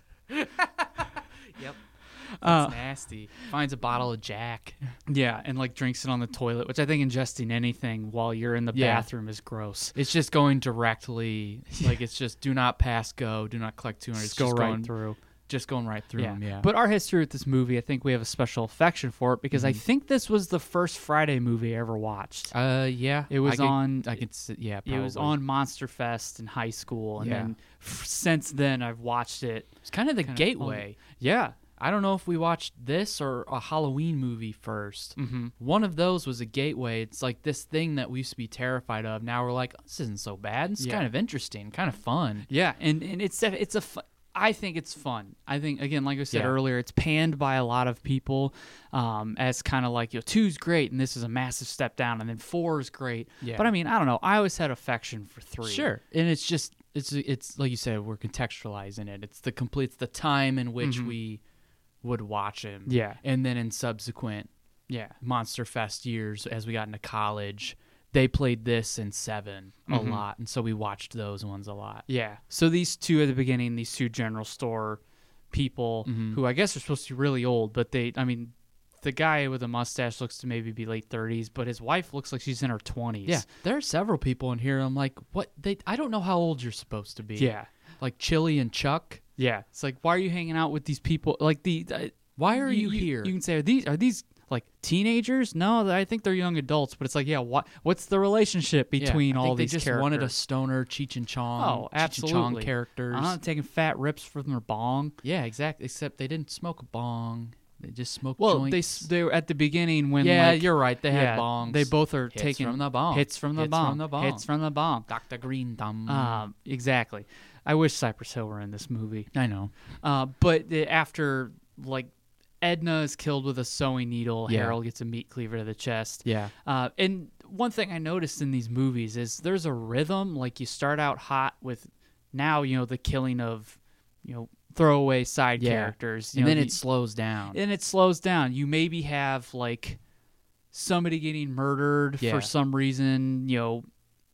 Yep. Uh, That's nasty. Finds a bottle of Jack. Yeah, and like drinks it on the toilet, which I think ingesting anything while you're in the Yeah. bathroom is gross. It's just going directly, like it's just do not pass go, do not collect two hundred. Just go right through. Just going right through Yeah. them, yeah. But our history with this movie, I think we have a special affection for it because I think this was the first Friday movie I ever watched. uh, yeah. It was I could- on- I could, s- yeah, It was probably. on Monster Fest in high school, and Yeah. then f- since then I've watched it. It's kind of the kinda gateway. Yeah, I don't know if we watched this or a Halloween movie 1st Mhm. One of those was a gateway. It's like this thing that we used to be terrified of. Now we're like, oh, this isn't so bad. It's Yeah. kind of interesting, kind of fun. yeah, and and it's def- it's a. Fu- I think it's fun. I think again, like I said Yeah. earlier, it's panned by a lot of people um, as kind of like, you know, two's great and this is a massive step down, and then four is great. Yeah. But I mean, I don't know. I always had affection for three. Sure, and it's just it's it's like you said, we're contextualizing it. It's the complete, it's the time in which Mhm. we would watch him. Yeah. and then in subsequent Yeah. Monster Fest years, as we got into college, they played this in Seven a Mhm. lot, and so we watched those ones a lot. Yeah. So these two at the beginning, these two general store people Mhm. who I guess are supposed to be really old, but they, I mean, the guy with the mustache looks to maybe be late thirties, but his wife looks like she's in her twenties. Yeah, there are several people in here. I'm like, what? They? I don't know how old you're supposed to be. Yeah. like Chili and Chuck. Yeah. It's like, why are you hanging out with these people? Like the, uh, Why are you, you here? You can say, are these are these like teenagers? No, I think they're young adults. But it's like, yeah, what what's the relationship Yeah, between I all think these they just characters? wanted a stoner Cheech and Chong. Oh, Cheech and Chong absolutely. characters. Uh, taking fat rips from their bong. Yeah, exactly. Except they didn't smoke a bong. They just smoked Well, they joints. s- they were at the beginning when yeah, like, you're right. They yeah, had bongs. They both are Hits taking from the bong. hits from the Hits bomb. from the bong. Hits from the bomb. Doctor Green Thumb. Um, exactly. I wish Cypress Hill were in this movie. I know. Uh, but the- after like Edna is killed with a sewing needle, Yeah. Harold gets a meat cleaver to the chest. Yeah. Uh, and one thing I noticed in these movies is there's a rhythm. Like you start out hot with now, you know, the killing of, you know, throwaway side Yeah. characters. You And know, then the- it slows down. and it slows down. You maybe have like somebody getting murdered Yeah. for some reason, you know,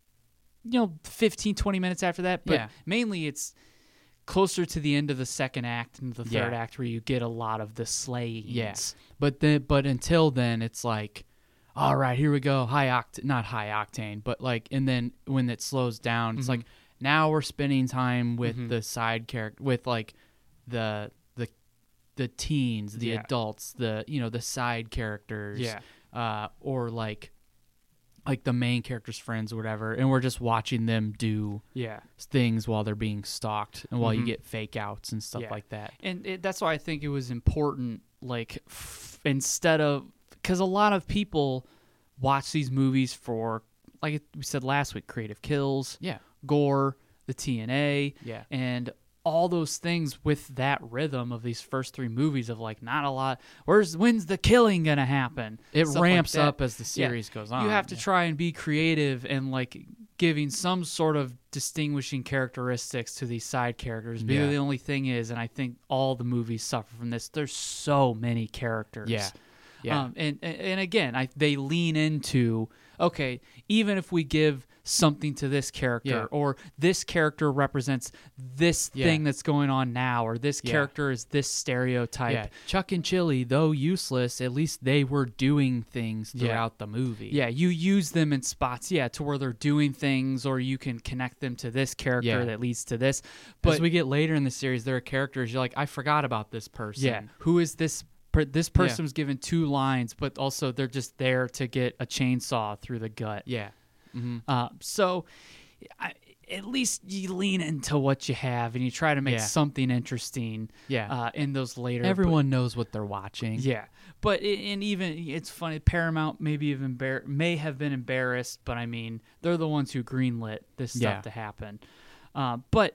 you know, fifteen, twenty minutes after that. But Yeah. mainly it's closer to the end of the second act and the third Yeah. act where you get a lot of the slayings. Yeah. But then, but until then, it's like, all right, here we go, high octane, not high octane, but like, and then when it slows down, it's Mhm. like now we're spending time with Mhm. the side character, with like the the the teens, the Yeah. adults, the you know the side characters, Yeah. uh, or like like the main character's friends or whatever, and we're just watching them do Yeah. things while they're being stalked and while Mhm. you get fake outs and stuff Yeah. like that. And it, that's why I think it was important, like, f- instead of, because a lot of people watch these movies for like we said last week, creative kills, Yeah. gore, the T N A, Yeah. and all those things with that rhythm of these first three movies of like not a lot. Where's when's the killing gonna happen? It Stuff like ramps that. up as the Yeah. series goes on. You have to Yeah. try and be creative and like giving some sort of distinguishing characteristics to these side characters. Because Yeah. the only thing is, and I think all the movies suffer from this, there's so many characters. Yeah. Yeah. Um, and, and and again, I they lean into, okay, even if we give something to this character, Yeah. or this character represents this Yeah. thing that's going on now, or this Yeah. character is this stereotype. Yeah. Chuck and Chili, though useless, at least they were doing things Yeah. throughout the movie. Yeah, you use them in spots, yeah, to where they're doing things, or you can connect them to this character Yeah. that leads to this. But But as we get later in the series, there are characters you're like, I forgot about this person. yeah, who is this? Per, this person was given two lines, but also they're just there to get a chainsaw through the gut. Yeah. Mm-hmm. Uh, so I, at least you lean into what you have and you try to make Yeah. something interesting. Yeah. Uh, in those later, Everyone knows what they're watching. But, yeah, but it, and even it's funny. Paramount maybe even embar- may have been embarrassed, but I mean they're the ones who greenlit this stuff Yeah. to happen. Uh, but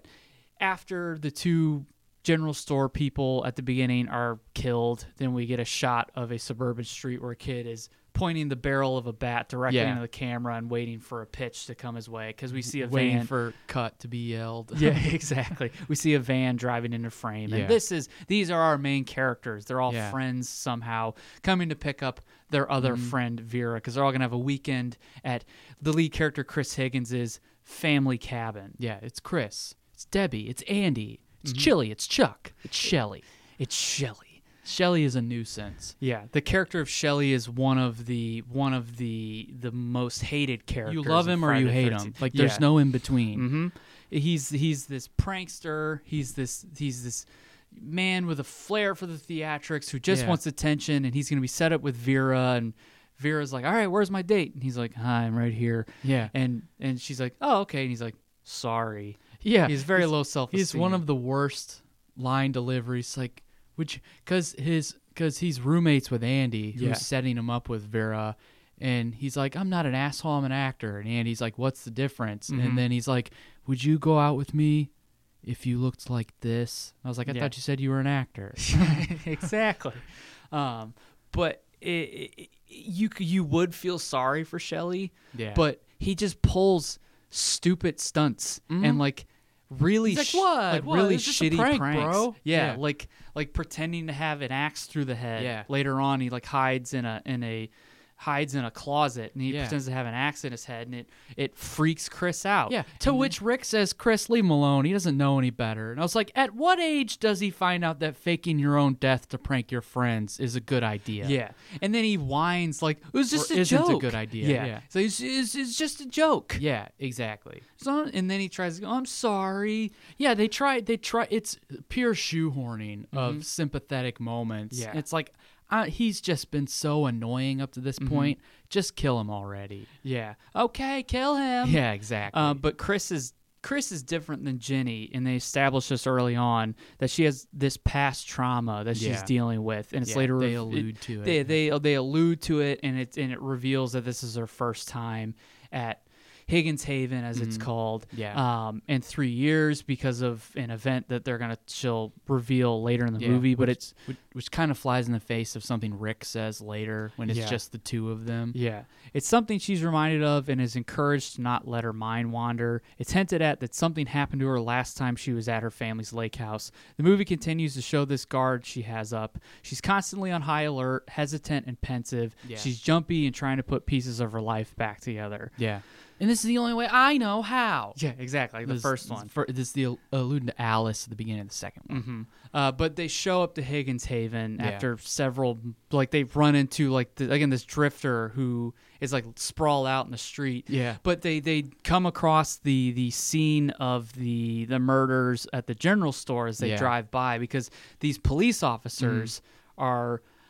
after the two general store people at the beginning are killed, then we get a shot of a suburban street where a kid is pointing the barrel of a bat directly Yeah. into the camera and waiting for a pitch to come his way because we see a Waiting van. for cut to be yelled. Yeah, exactly. We see a van driving into frame, and Yeah. this is these are our main characters. They're all Yeah. friends somehow, coming to pick up their other Mm-hmm. friend Vera because they're all gonna have a weekend at the lead character Chris Higgins's family cabin. Yeah, it's Chris. It's Debbie. It's Andy. It's Mm-hmm. Chili. It's Chuck. It's Shelly. It's Shelley. Shelly is a nuisance. Yeah, the character of Shelley is one of the one of the the most hated characters. You love of him or Friday you the hate him. thirteenth. Like there's Yeah. no in between. Mm-hmm. He's he's this prankster. He's this he's this man with a flair for the theatrics who just Yeah. wants attention, and he's gonna be set up with Vera, and Vera's like, "All right, where's my date?" And he's like, "Hi, I'm right here." Yeah. And and she's like, "Oh, okay." And he's like, "Sorry." Yeah. He's very low self-esteem. He's one of the worst line deliveries. Like, which because his because he's roommates with Andy, who's Yeah. setting him up with Vera, and he's like, "I'm not an asshole. I'm an actor." And Andy's like, "What's the difference?" Mhm. And then he's like, "Would you go out with me if you looked like this?" I was like, "I Yeah. thought you said you were an actor." exactly. Um, but it, it, you c- you would feel sorry for Shelley, Yeah. but he just pulls stupid stunts and like really He's like, sh- "What? like What? really It's just a shitty prank, pranks, bro." Yeah, Yeah. like like pretending to have an axe through the head. Yeah. Later on, he like hides in a in a hides in a closet and he Yeah. pretends to have an axe in his head, and it it freaks Chris out. Yeah. To which Rick says, "Chris, leave him alone. He doesn't know any better." And I was like, at what age does he find out that faking your own death to prank your friends is a good idea? Yeah, and then he whines like it was just Or a isn't a joke. good idea, Yeah, yeah. so it's, it's, it's just a joke. Yeah, exactly. So, and then he tries to go, I'm sorry. Yeah, they try. They try. It's pure shoehorning of sympathetic moments. Yeah. It's like uh, he's just been so annoying up to this point. Just kill him already. Yeah. Okay, kill him. Yeah, exactly. Uh, but Chris is Chris is different than Jenny, and they established this early on that she has this past trauma that she's Yeah. dealing with, and it's Yeah, later they rev- allude to it. They they they allude to it, and it and it reveals that this is her first time at Higgins Haven, as it's called, Mm-hmm. Yeah. um, in three years because of an event that they're gonna she'll reveal later in the Yeah, movie. But which- it's which, which kind of flies in the face of something Rick says later when it's Yeah. just the two of them. Yeah. It's something she's reminded of and is encouraged to not let her mind wander. It's hinted at that something happened to her last time she was at her family's lake house. The movie continues to show this guard she has up. She's constantly on high alert, hesitant and pensive. Yeah. She's jumpy and trying to put pieces of her life back together. Yeah. And this is the only way I know how. Yeah, exactly. Like the This- first this- one. fir- this is the alluding to Alice at the beginning of the second one. hmm Uh, but they show up to Higgins Haven Yeah. after several, like they've run into like the, again this drifter who is like sprawled out in the street. Yeah. But they they come across the the scene of the the murders at the general store as they Yeah. drive by because these police officers are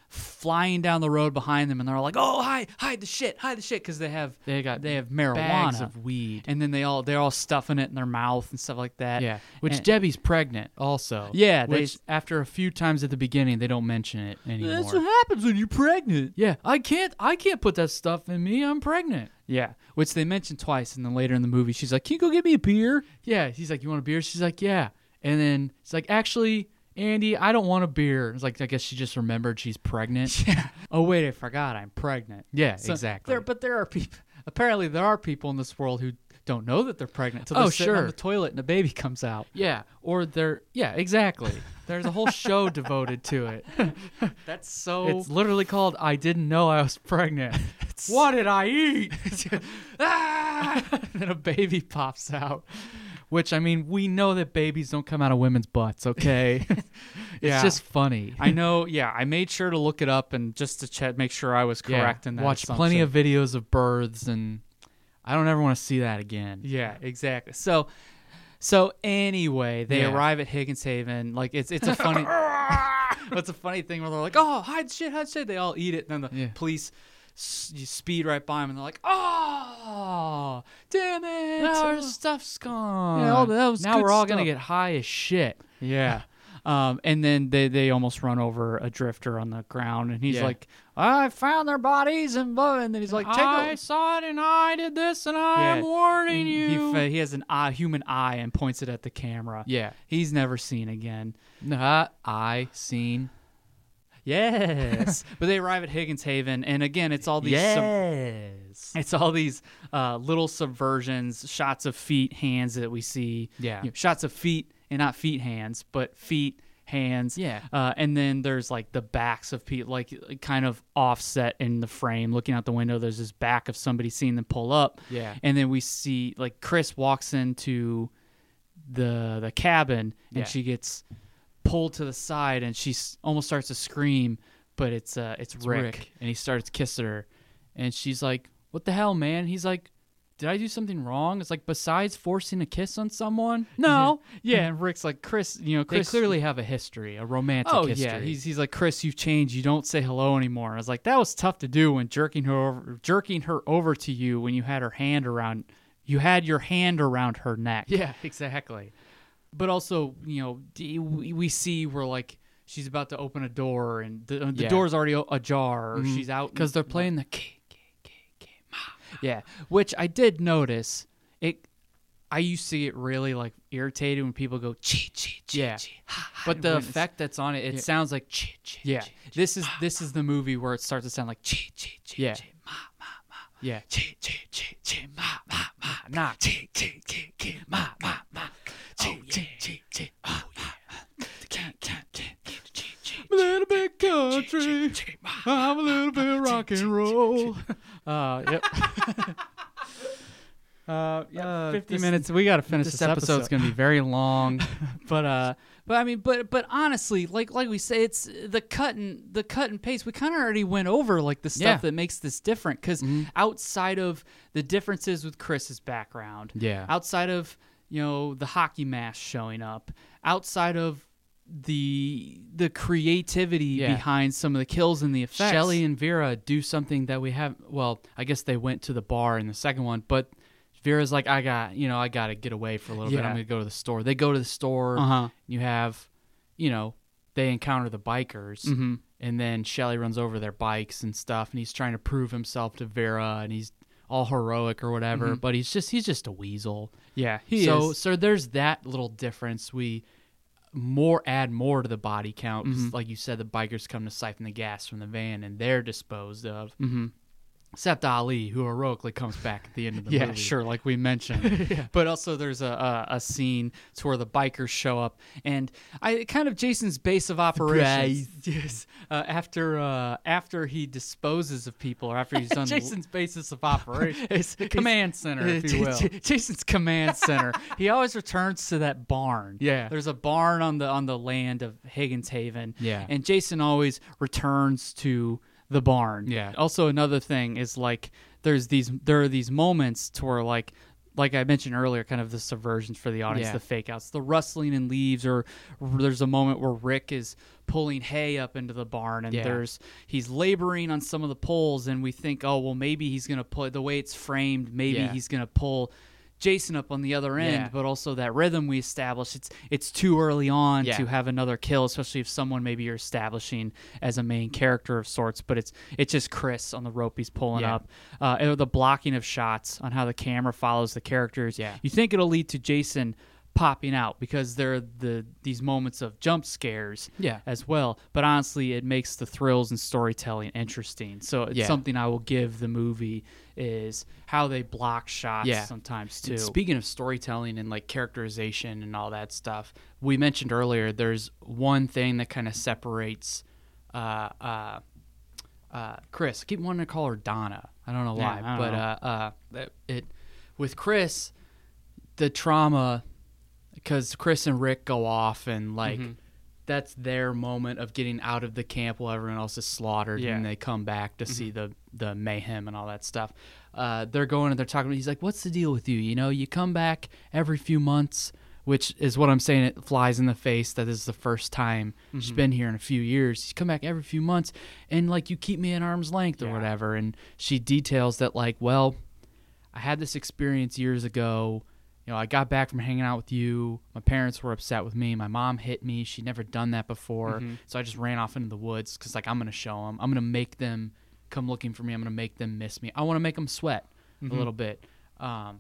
flying down the road behind them, and they're all like, "Oh, hide, hide the shit, hide the shit," because they have They got they have marijuana bags of weed. and then they all they're all stuffing it in their mouth and stuff like that. Yeah, which And- Debbie's pregnant also. Yeah, they- which after a few times at the beginning they don't mention it anymore. That's what happens when you're pregnant. Yeah, I can't I can't put that stuff in me. I'm pregnant. Yeah, which they mentioned twice, and then later in the movie, she's like, "Can you go get me a beer?" Yeah, he's like, "You want a beer?" She's like, "Yeah." And then it's like, "Actually, Andy, I don't want a beer." It's like, I guess she just remembered she's pregnant. Yeah. Oh wait, I forgot. I'm pregnant. Yeah, So exactly. There, but there are people. Apparently, there are people in this world who don't know that they're pregnant until Oh, they're sitting on sure. the toilet and a baby comes out. Yeah, or they're yeah, exactly. There's a whole show devoted to it. That's so. It's literally called "I Didn't Know I Was Pregnant." What did I eat? ah! And then a baby pops out. Which, I mean, we know that babies don't come out of women's butts, okay? It's Yeah. just funny. I know. Yeah, I made sure to look it up and just to check, make sure I was Yeah, correct in that. watch assumption. plenty of videos of births, and I don't ever want to see that again. Yeah, exactly. So, so anyway, they Yeah. arrive at Higgins Haven. Like it's it's a funny, it's a funny thing where they're like, "Oh, hide shit, hide shit." They all eat it, and then the Yeah. police s- you speed right by them, and they're like, "Oh, damn it!" Our stuff's gone. Yeah, all that was now good we're all gonna stuff. get high as shit. Yeah. Um, and then they, they almost run over a drifter on the ground, and he's Yeah. like, "I found their bodies," and blah, and then he's like, "Take I a saw it and I did this and I'm Yeah. warning He, you. fa- he has an eye, human eye, and points it at the camera. yeah. He's never seen again. Nah, I seen. Yes, but they arrive at Higgins Haven, and again, it's all these. sub- Yes. it's all these uh, little subversions, shots of feet, hands that we see. Yeah. You know, shots of feet, and not feet, hands, but feet, hands. Yeah. Uh, and then there's like the backs of people, like kind of offset in the frame, looking out the window. There's this back of somebody seeing them pull up. Yeah. And then we see like Chris walks into the the cabin, and Yeah. she gets pulled to the side, and she s- almost starts to scream, but it's uh it's, It's Rick. Rick. And he starts kissing her. And she's like, "What the hell, man?" He's like, "Did I do something wrong?" It's like, besides forcing a kiss on someone? No. Yeah, and Rick's like, "Chris, you know, They Chris clearly have a history, a romantic Oh history. yeah, he's he's like, "Chris, you've changed. You don't say hello anymore." I was like, that was tough to do when jerking her over, jerking her over to you when you had her hand around, you had your hand around her neck. Yeah, exactly. But also, you know, d- we we see where like she's about to open a door, and the, the Yeah. door's already o- ajar, or she's out Because they're playing the key, key, key, key, ma. Yeah, which I did notice. It, I used to get really like irritated when people go chi chi chi Yeah. chi. ha, ha, But the when it's- effect that's on it, it Yeah. sounds like chi, chi, Yeah, chi, chi. this is this is the movie where it starts to sound like chi chi chi Yeah. chi ma ma ma Yeah. chi chi chi chi ma ma ma na chi chi chi chi ma ma ma chi chi chi chi oh yeah. A little bit country, I'm a little bit rock and roll. Uh, yep. uh, yeah, Uh, fifty this- minutes. We got to finish This, this, episode's episode. gonna be very long. but uh but I mean but but honestly like like we say it's the cut and the cut and paste we kind of already went over like the stuff Yeah. that makes this different because outside of the differences with Chris's background, Yeah. outside of you know the hockey mask showing up, outside of the the creativity Yeah. behind some of the kills and the effects. Shelly and Vera do something that we have. Well, I guess they went to the bar in the second one, but Vera's like, I got, you know, I got to get away for a little bit. Yeah. I'm gonna go to the store. They go to the store. Uh-huh. You have, you know, they encounter the bikers, Mhm. and then Shelly runs over their bikes and stuff, and he's trying to prove himself to Vera, and he's all heroic or whatever, Mhm. but he's just he's just a weasel. Yeah, he so is. so there's that little difference. We more add more to the body count 'cause Mhm. like you said, the bikers come to siphon the gas from the van and they're disposed of, Mhm. except Ali, who heroically comes back at the end of the Yeah, movie. sure, like we mentioned. But also, there's a, a a scene to where the bikers show up, and I kind of Jason's base of operations. Yes, uh, after uh, after he disposes of people, or after he's done Jason's basis of operation, It's- the command center, Uh, if you will. J- J- Jason's command center. He always returns to that barn. Yeah. There's a barn on the on the land of Higgins Haven. Yeah. And Jason always returns to the barn. Yeah. Also, another thing is like there's these there are these moments to where like like I mentioned earlier, kind of the subversions for the audience, Yeah. the fake outs, the rustling in leaves, or r- there's a moment where Rick is pulling hay up into the barn, and Yeah. there's he's laboring on some of the poles, and we think, oh well, maybe he's gonna pull the way it's framed, maybe Yeah. he's gonna pull Jason up on the other end, Yeah. but also that rhythm we established, it's it's too early on Yeah. to have another kill, especially if someone maybe you're establishing as a main character of sorts, but it's it's just Chris on the rope he's pulling Yeah. up. Uh, and the blocking of shots on how the camera follows the characters. Yeah. You think it'll lead to Jason popping out because there are the these moments of jump scares Yeah. as well, but honestly it makes the thrills and storytelling interesting. So it's Yeah. something I will give the movie is how they block shots Yeah. sometimes too. And speaking of storytelling and like characterization and all that stuff, we mentioned earlier there's one thing that kind of separates uh, uh, uh, Chris. I keep wanting to call her Donna. I don't know Yeah, why, I don't but know. Uh, uh, that- it with Chris, the trauma because Chris and Rick go off and like. Mhm. That's their moment of getting out of the camp while everyone else is slaughtered, Yeah. and they come back to Mm-hmm. see the the mayhem and all that stuff. Uh, they're going and they're talking. He's like, "What's the deal with you? You know, you come back every few months," which is what I'm saying. It flies in the face that this is the first time Mm-hmm. she's been here in a few years. You come back every few months, and like you keep me at arm's length or Yeah. whatever. And she details that like, well, I had this experience years ago. You know, I got back from hanging out with you. My parents were upset with me. My mom hit me. She'd never done that before. Mm-hmm. So I just ran off into the woods because, like, I'm going to show them. I'm going to make them come looking for me. I'm going to make them miss me. I want to make them sweat Mhm. a little bit. Um,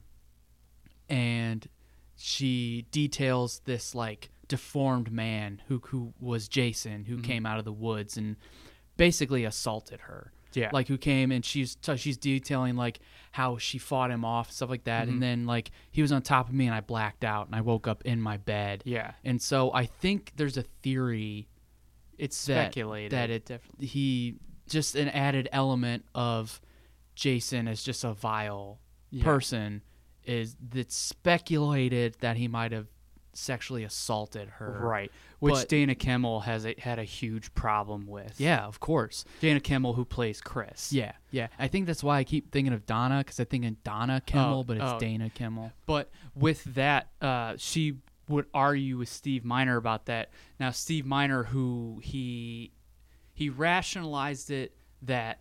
and she details this, like, deformed man who, who was Jason, who Mhm. came out of the woods and basically assaulted her. Yeah. Like who came and she's t- she's detailing like how she fought him off, stuff like that, Mhm. and then like he was on top of me and I blacked out and I woke up in my bed. Yeah. And so I think there's a theory It's that, speculated that it definitely. he just an added element of Jason as just a vile Yeah. person is that's speculated that he might have sexually assaulted her. Right, which But- Dana Kimmel has a, had a huge problem with. Yeah, of course. Dana Kimmel, who plays Chris. Yeah, yeah. I think that's why I keep thinking of Donna because I think of Donna Kimmel, Oh, but it's oh. Dana Kimmel. But with that, uh, she would argue with Steve Miner about that. Now, Steve Miner, who he he rationalized it that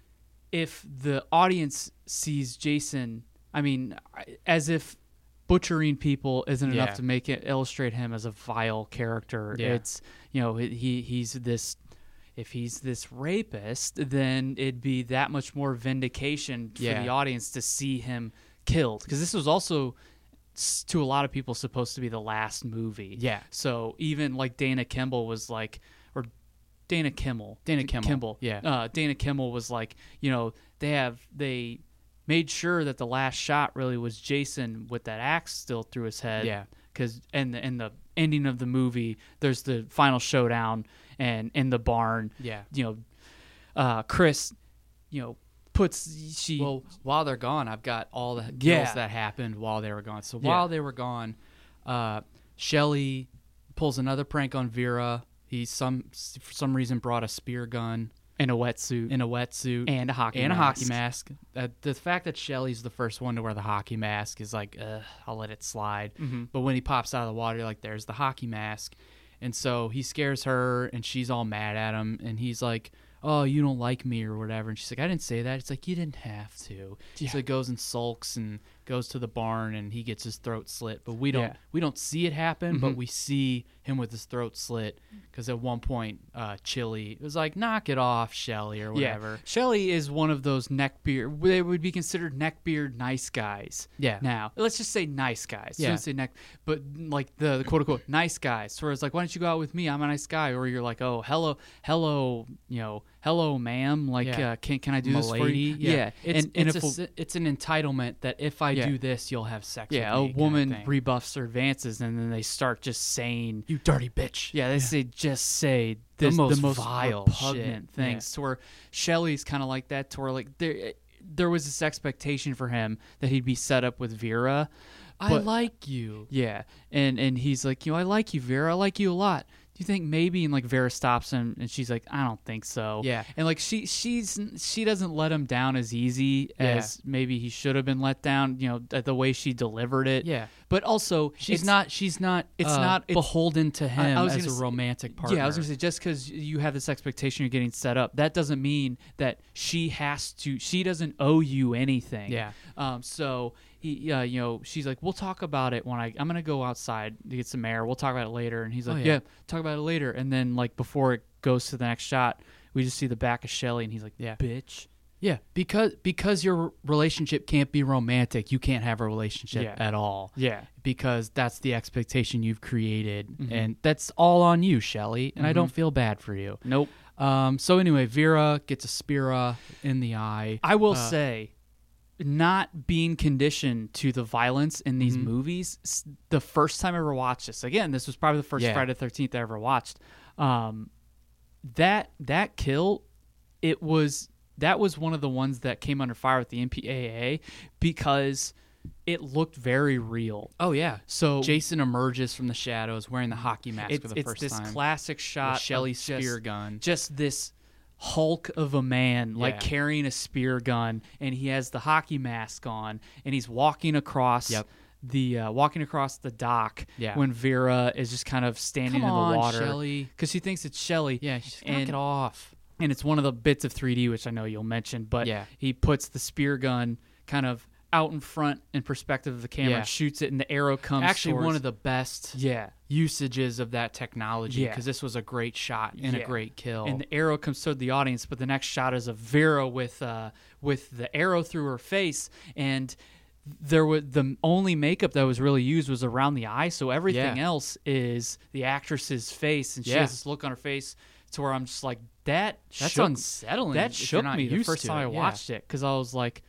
if the audience sees Jason, I mean, I- as if butchering people isn't Yeah. enough to make it illustrate him as a vile character. Yeah. It's, you know, he he's this. If he's this rapist, then it'd be that much more vindication for Yeah. the audience to see him killed. Because this was also, s- to a lot of people, supposed to be the last movie. Yeah. So even like Dana Kimball was like, or Dana Kimmel. Dana Kimmel. Kimball. Yeah. Uh, Dana Kimmel was like, you know, they have, they made sure that the last shot really was Jason with that axe still through his head. Yeah. Because in the, in the ending of the movie, there's the final showdown, and in the barn, Yeah. you know, uh, Chris, you know, puts she. Well, while they're gone, I've got all the kills Yeah. that happened while they were gone. So Yeah. while they were gone, uh, Shelly pulls another prank on Vera. He some for some reason brought a spear gun in a wetsuit in a wetsuit and a hockey and mask. a hockey mask. Uh, the fact that Shelly's the first one to wear the hockey mask is like, uh, I'll let it slide. Mhm. But when he pops out of the water, you're like, there's the hockey mask. And so he scares her, and she's all mad at him. And he's like, oh, you don't like me or whatever. And she's like, I didn't say that. It's like, you didn't have to. Yeah. So he goes and sulks and goes to the barn, and he gets his throat slit. But we don't Yeah. we don't see it happen, but Mhm. we see him with his throat slit. Because at one point, uh, Chili was like, knock it off, Shelly, or whatever. Yeah. Shelly is one of those neckbeard. They would be considered neckbeard nice guys. Yeah. Now let's just say nice guys. Yeah. Don't say neck, but like the, the quote unquote nice guys. So it's like, why don't you go out with me? I'm a nice guy. Or you're like, oh, hello, hello, you know, hello, ma'am. Like, Yeah. uh, can can I do this for Milady, you? yeah. It's, and and it's, if a a- si- it's an entitlement that if I Yeah. do this, you'll have sex yeah, with a me. kind of woman thing. rebuffs or advances, and then they start just saying, You dirty bitch. yeah, they say just say this, The the most most, vile repugnant shit. things. To where Shelley's kind of like that. To where like there, there was this expectation for him that he'd be set up with Vera. I But- like you. Yeah, and and he's like, you know, I like you, Vera. I like you a lot. Do you think maybe, and like Vera stops him, and she's like, I don't think so. Yeah. and like she she's she doesn't let him down as easy Yeah. as maybe he should have been let down. You know, th- the way she delivered it. Yeah. but also She's it's not. She's not. it's uh, not- it's- beholden to him I was as gonna a say- romantic partner. Yeah, I was gonna say just because you have this expectation you're getting set up, that doesn't mean that she has to. She doesn't owe you anything. Yeah. Um. So he, uh, you know, she's like, we'll talk about it when I. I'm gonna go outside to get some air. We'll talk about it later. And he's like, Oh, yeah. yeah. talk about it later. And then like before it goes to the next shot, we just see the back of Shelly, and he's like, Yeah. bitch. Yeah, because because your relationship can't be romantic, you can't have a relationship Yeah. at all. Yeah. Because that's the expectation you've created, Mhm. and that's all on you, Shelly. And I Mhm. don't feel bad for you. Nope. Um. So anyway, Vera gets a spear in the eye. I will Uh, say, not being conditioned to the violence in these Mhm. movies, s- the first time I ever watched this, again, this was probably the first Yeah. Friday the thirteenth I ever watched. Um, that that kill, it was that was one of the ones that came under fire with the M P A A because it looked very real. Oh yeah. So Jason emerges from the shadows wearing the hockey mask it's, for the it's first this time. classic shot with Shelly's of just- spear gun. just this hulk of a man like Yeah. carrying a spear gun, and he has the hockey mask on, and he's walking across Yep. the uh, walking across the dock Yeah. when Vera is just kind of standing Come in the on, water Shelly. because she thinks it's Shelly. Yeah, just knock and it off. and it's one of the bits of three D which I know you'll mention, but Yeah. he puts the spear gun kind of out in front in perspective of the camera Yeah. and shoots it, and the arrow comes Actually, towards, one of the best yeah usages of that technology Yeah. because this was a great shot and Yeah. a great kill. and the arrow comes toward the audience, but the next shot is of Vera with uh with the arrow through her face, and there was the only makeup that was really used was around the eye, so everything Yeah. else is the actress's face, and she Yeah. has this look on her face to where I'm just like, that That's shook, unsettling. that if you're shook not me the used first to time I it. Yeah. watched it because I was like,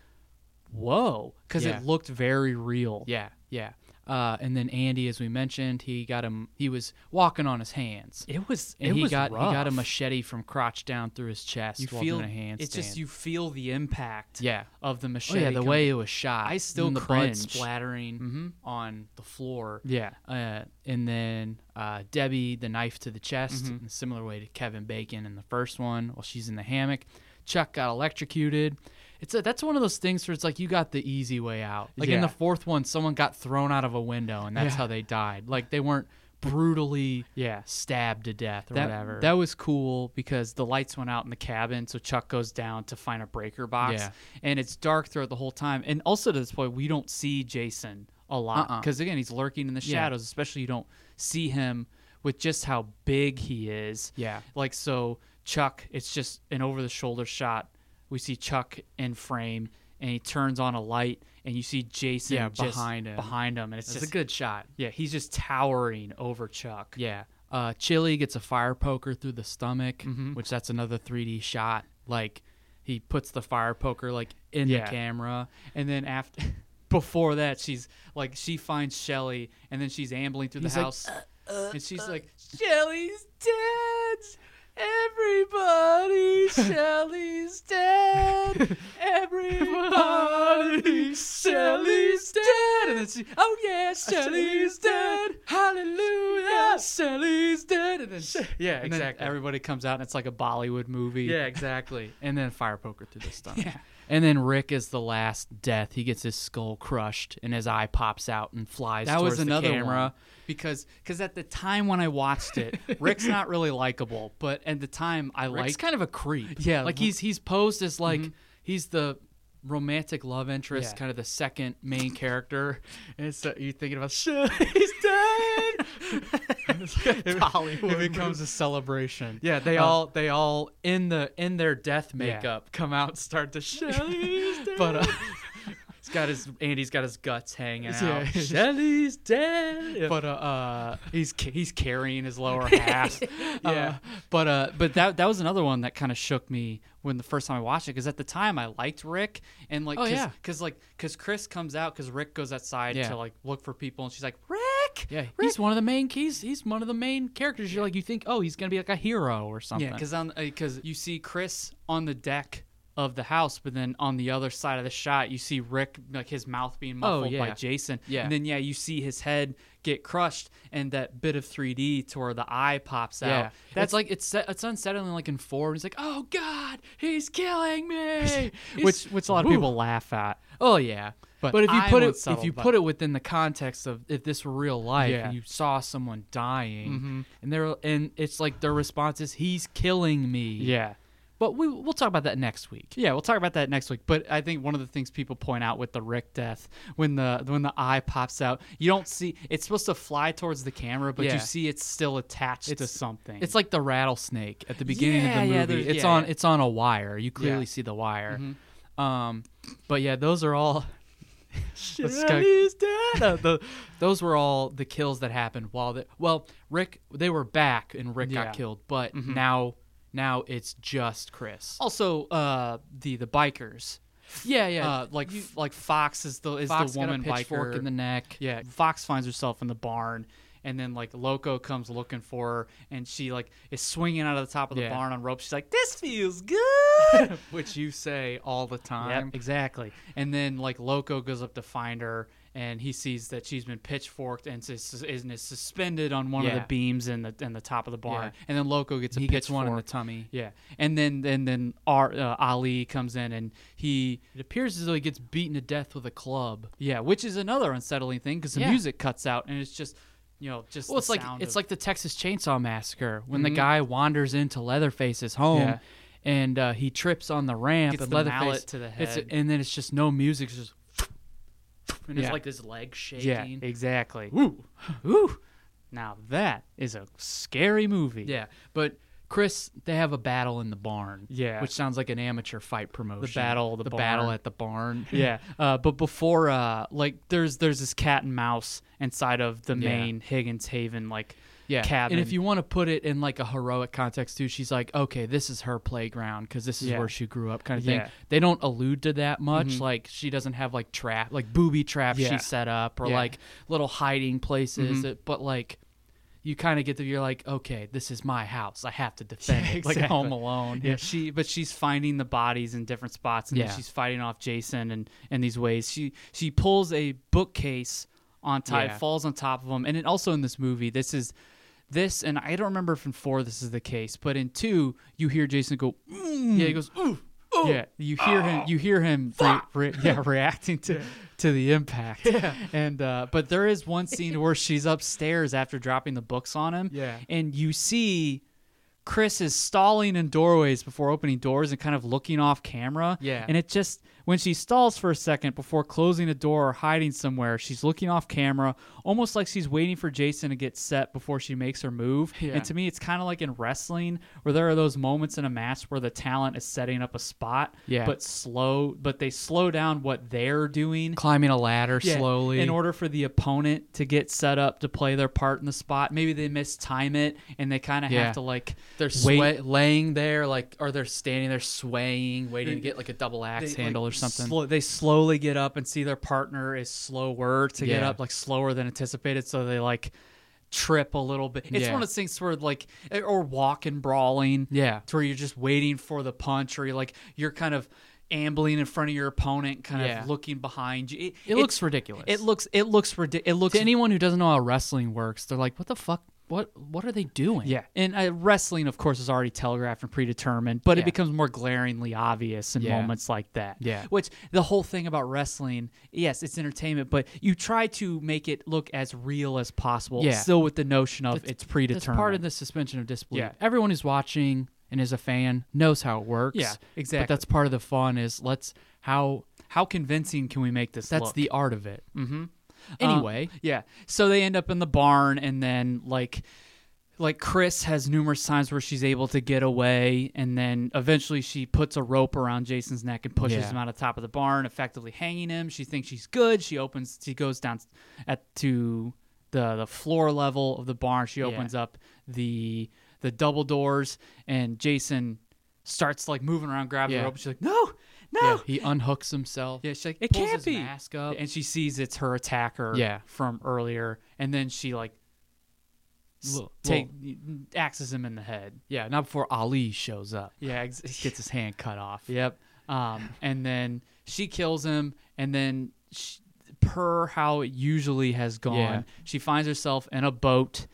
whoa, because Yeah. it looked very real. Yeah, yeah. Uh, and then Andy, as we mentioned, he got him. He was walking on his hands. It was And it he was got rough. he got a machete from crotch down through his chest. You while feel doing a handstand. it's just you feel the impact Yeah. of the Oh machete. yeah, the coming- way it was shot. I still and the blood cringe. splattering Mhm. on the floor. Yeah. Uh, and then uh, Debbie, the knife to the chest, Mhm. in a similar way to Kevin Bacon in the first one, while she's in the hammock. Chuck got electrocuted. It's a, that's one of those things where it's like you got the easy way out. Like in Yeah. the fourth one, someone got thrown out of a window, and that's Yeah. how they died. Like they weren't brutally Yeah. stabbed to death or that, whatever. That was cool because the lights went out in the cabin, so Chuck goes down to find a breaker box, Yeah. and it's dark throughout the whole time. And also to this point, we don't see Jason a lot Uh-uh. because again, he's lurking in the Yeah. shadows. Especially you don't see him with just how big he is. Yeah. Like so, Chuck. It's just an over-the-shoulder shot. We see Chuck in frame, and he turns on a light, and you see Jason Yeah, just behind him. Behind him, and it's It's just a good shot. Yeah, he's just towering over Chuck. Yeah. Uh, Chili gets a fire poker through the stomach, Mhm. which that's another three D shot. Like he puts the fire poker like in Yeah. the camera. And then after, before that, she's like, she finds Shelly, and then she's ambling through He's the like, house, and she's like, Shelly's dead. Everybody, Shelly's dead. Everybody, Shelly's dead. And then she, oh yeah, Shelly's dead. Hallelujah, Shelly's dead. And then, yeah, and exactly. then everybody comes out, and it's like a Bollywood movie. Yeah, exactly. And then fire poker through the stomach. Yeah. And then Rick is the last death. He gets his skull crushed, and his eye pops out and flies That towards was another the camera. one because because at the time when I watched it, Rick's not really likable, but at the time I Rick's liked. kind of a creep. Yeah, like he's he's posed as like Mhm. he's the romantic love interest, Yeah. kind of the second main character. And so you're thinking about shit, he's dead. it, Hollywood it becomes a celebration. Yeah, they Uh, all they all in the in their death Yeah. makeup come out and start to Shelly's dead. But uh, he's got his Andy's got his guts hanging out. Yeah. Shelly's dead. But uh, uh, he's ca- he's carrying his lower half. Yeah. Uh, but uh, but that that was another one that kind of shook me when the first time I watched it because at the time I liked Rick and like Oh, cause, yeah. cause like cause Chris comes out because Rick goes outside Yeah. to like look for people and she's like Rick. Yeah, he's one of the main keys. He's one of the main characters. You're like, you think, oh, he's gonna be like a hero or something. Yeah, because on because you see Chris on the deck of the house, but then on the other side of the shot, you see Rick, like his mouth being muffled yeah. by Jason. Yeah. And then, yeah, you see his head get crushed and that bit of three D to where the eye pops Yeah, out. that's like it's it's unsettling. Like in four, he's like, "Oh God, he's killing me," which which a lot of Ooh. people laugh at. Oh yeah, But but, if you I'm put it unsettled if you by- put it within the context of if this were real life Yeah. and you saw someone dying Mhm. and they're and it's like their response is he's killing me. Yeah. But we we'll talk about that next week. Yeah, we'll talk about that next week. But I think one of the things people point out with the Rick death, when the when the eye pops out, you don't see it's supposed to fly towards the camera, but Yeah. you see it's still attached to It's- something. It's like the rattlesnake at the beginning Yeah, of the yeah, movie. there's- it's yeah, on yeah. it's on a wire. You clearly Yeah. see the wire. Mhm. Um, but yeah, those are all. Let's go- Shirley's dead. Uh, the- those were all the kills that happened while the well Rick they were back and Rick Yeah. got killed, but Mhm. now now it's just Chris. also uh, the the bikers. Yeah, yeah. Uh, like You- like Fox is the is Fox the got a woman pitchfork biker in the neck. Yeah, Fox finds herself in the barn, and then like Loco comes looking for her, and she like is swinging out of the top of the Yeah. barn on ropes. She's like, "This feels good." Which you say all the time. Yep, exactly. And then like Loco goes up to find her, and he sees that she's been pitchforked and is, is, is suspended on one of Yeah. the beams in the in the top of the barn. Yeah. And then Loco gets a He gets one in the pitchfork. tummy. Yeah, and then and then our, uh, Ali comes in, and he It appears as though he gets beaten to death with a club. yeah, which is another unsettling thing because the Yeah. music cuts out, and it's just you know just Well, the it's like sound it's of- like the Texas Chainsaw Massacre when the Mhm. guy wanders into Leatherface's home Yeah. and uh, he trips on the ramp Gets and the Leatherface mallet to the hits it, head. and then it's just no music, it's just and Yeah. it's like his leg shaking. yeah, exactly. Ooh, ooh. Now that is a scary movie. Yeah, but Chris, they have a battle in the barn. Yeah. which sounds like an amateur fight promotion. battle of the the battle barn. at the barn. yeah. Uh, but before, uh, like, there's there's this cat and mouse inside of the Yeah. main Higgins Haven, like, Yeah, cabin. and if you want to put it in like a heroic context too, she's like, okay, this is her playground because this is Yeah. where she grew up, kind of thing. Yeah. They don't allude to that much. Mhm. Like she doesn't have like trap, like booby traps Yeah. she set up, or Yeah. like little hiding places. Mhm. That, but like, you kind of get to, you're like, okay, this is my house. I have to defend Yeah, it, like exactly. Home Alone. yeah, she but she's finding the bodies in different spots, and Yeah. then she's fighting off Jason and in these ways. She she pulls a bookcase on top, Yeah. falls on top of him, and it, also in this movie, this is. This and I don't remember if in four this is the case, but in two you hear Jason go, mm. Yeah, he goes, ooh, ooh. Yeah, you hear him. You hear him. Re, re, yeah, reacting to to the impact. Yeah. And uh, but there is one scene where she's upstairs after dropping the books on him. Yeah. And you see Chris is stalling in doorways before opening doors and kind of looking off camera. Yeah. And it just when she stalls for a second before closing a door or hiding somewhere, she's looking off camera, almost like she's waiting for Jason to get set before she makes her move. Yeah. And to me, it's kind of like in wrestling where there are those moments in a match where the talent is setting up a spot, Yeah. but slow, but they slow down what they're doing. climbing a ladder Yeah, slowly in order for the opponent to get set up to play their part in the spot. Maybe they mistime it and they kind of Yeah. have to like They're wait. sway- laying there, like, or they're standing there swaying, waiting to get like a double axe they, handle like, or something. slow- they slowly get up and see their partner is slower to get Yeah. up, like slower than anticipated, so they like trip a little bit. It's Yeah. one of those things where like or walking brawling, Yeah. to where you're just waiting for the punch, or you're like you're kind of ambling in front of your opponent, kind Yeah. of looking behind you. It, It it's- looks ridiculous. It looks it looks ridiculous. It looks to anyone who doesn't know how wrestling works, they're like, "What the fuck? What what are they doing?" Yeah, and uh, wrestling, of course, is already telegraphed and predetermined, but Yeah. it becomes more glaringly obvious in Yeah. moments like that. Yeah. Which the whole thing about wrestling, yes, it's entertainment, but you try to make it look as real as possible. Yeah. Still with the notion of That's- it's predetermined. That's part of the suspension of disbelief. Yeah. Everyone who's watching and is a fan knows how it works. Yeah, exactly. But that's part of the fun. Is let's how How convincing can we make this that's look? the art of it. Mm-hmm. Anyway, yeah. So they end up in the barn, and then like, like Chris has numerous times where she's able to get away, and then eventually she puts a rope around Jason's neck and pushes Yeah. him out of the top of the barn, effectively hanging him. She thinks she's good. She opens. She goes down at to the the floor level of the barn. She Yeah. opens up the the double doors, and Jason starts like moving around, grabbing Yeah. the rope. And she's like, "No, no." yeah, he unhooks himself. Yeah, she's like, it pulls can't his be. mask up. And she sees it's her attacker Yeah. from earlier, and then she like s- Little- take axes him in the head. Yeah, not before Ali shows up. Yeah, ex- Gets his hand cut off. yep. Um, and then she kills him, and then she, per how it usually has gone, Yeah. she finds herself in a boat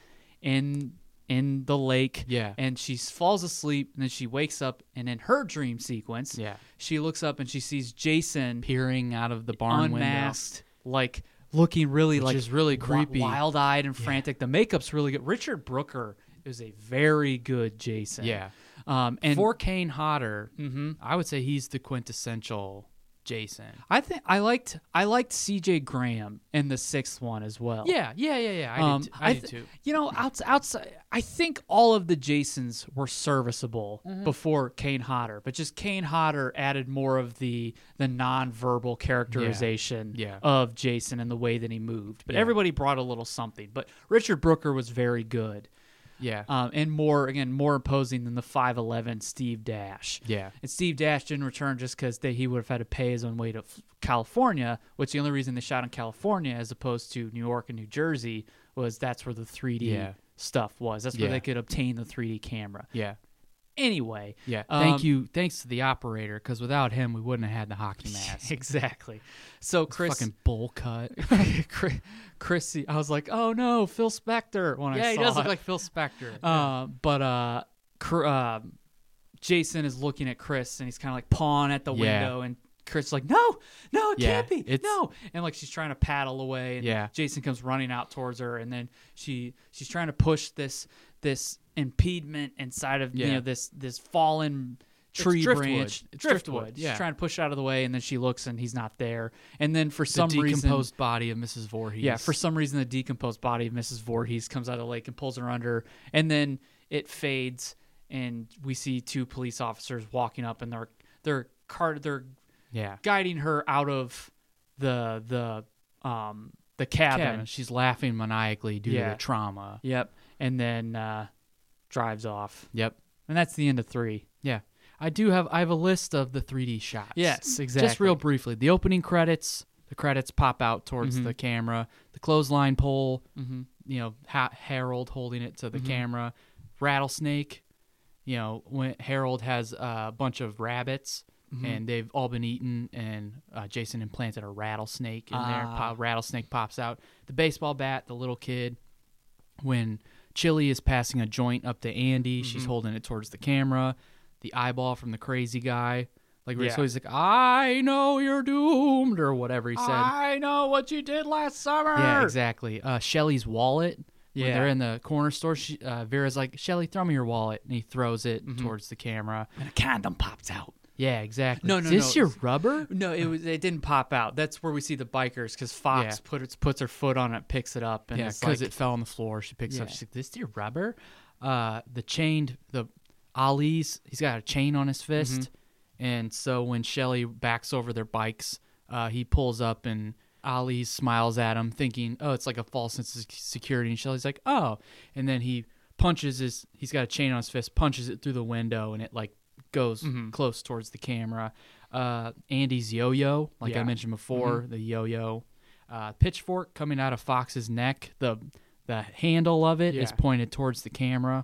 in in the lake. Yeah. And she falls asleep, and then she wakes up, and in her dream sequence, Yeah. she looks up and she sees Jason Peering out of the barn unmasked, like looking really Which like is really creepy. wild eyed and frantic. The makeup's really good. Richard Brooker is a very good Jason. window. Yeah. Um, and For Kane Hodder, Mhm. I would say he's the quintessential Jason. I think I liked I liked C J Graham in the sixth one as well. Yeah, yeah, yeah, yeah. I Um, did, t- I did th- too. You know, outs- outside, I think all of the Jasons were serviceable Mm-hmm. before Kane Hodder, but just Kane Hodder added more of the the non-verbal characterization Yeah. of Jason and the way that he moved. But Yeah. everybody brought a little something. But Richard Brooker was very good. Yeah. Um, and more again more imposing than the five eleven Steve Dash. Yeah. And Steve Dash didn't return just because he would have had to pay his own way to F- California, which the only reason they shot in California as opposed to New York and New Jersey was that's where the three D Yeah. stuff was. That's where Yeah. they could obtain the three D camera. Yeah. Anyway, Yeah. um, Thank you. Thanks to the operator, because without him, we wouldn't have had the hockey mask. exactly. So Chris, Fucking bowl cut. Chris, Chrissy, I was like, oh no, Phil Spector. When I yeah, he saw does look it. like Phil Spector. Uh, but uh, Cr- uh, Jason is looking at Chris, and he's kind of like pawing at the Yeah. window, and Chris is like, no, no, it Yeah, can't be, it's- no, and like she's trying to paddle away, and Yeah. Jason comes running out towards her, and then she she's trying to push this this impediment inside of you Yeah. know this this fallen tree driftwood. branch. It's driftwood. driftwood, She's yeah. trying to push it out of the way, and then she looks, and he's not there, and then for the some reason. decomposed body of Missus Voorhees. Yeah, for some reason, the decomposed body of Missus Voorhees comes out of the lake and pulls her under, and then it fades, and we see two police officers walking up, and they're they're cart they're yeah. guiding her out of the the um the cabin. Kevin, she's laughing maniacally due to Yeah. the trauma. Yep, and then uh, drives off, Yep. and that's the end of three. Yeah. I do have I have a list of the three D shots. Yes, exactly. Just real briefly. The opening credits, the credits pop out towards Mhm. the camera. The clothesline pole, Mm-hmm. you know, ha- Harold holding it to the Mhm. camera. Rattlesnake, you know, when Harold has a bunch of rabbits Mhm. and they've all been eaten, and uh, Jason implanted a rattlesnake in there. Ah. Pop, rattlesnake pops out. The baseball bat, the little kid. When Chili is passing a joint up to Andy, she's Mhm. holding it towards the camera. The eyeball from the crazy guy. Like, Yeah. so he's like, I know you're doomed, or whatever he said. I know what you did last summer. Yeah, exactly. Uh, Shelly's wallet. When Yeah. they're in the corner store, she, uh, Vera's like, Shelly, throw me your wallet. And he throws it Mhm. towards the camera. And a condom pops out. Yeah, exactly. No, no, Is this no. your rubber? No, it was. It didn't pop out. That's where we see the bikers because Fox Yeah. puts puts her foot on it, picks it up, and Yeah, it's because like, it fell on the floor. She picks it up. Yeah. She's like, this your rubber? Uh, the chained, the Ali's, he's got a chain on his fist. Mm-hmm. And so when Shelly backs over their bikes, uh, he pulls up and Ali smiles at him, thinking, oh, it's like a false sense of security. And Shelly's like, oh. And then he punches his, he's got a chain on his fist, punches it through the window, and it like goes Mhm. close towards the camera. Uh, Andy's yo-yo, like I Yeah. mentioned before, the yo-yo. Uh, pitchfork coming out of Fox's neck. The the handle of it is Yeah. pointed towards the camera.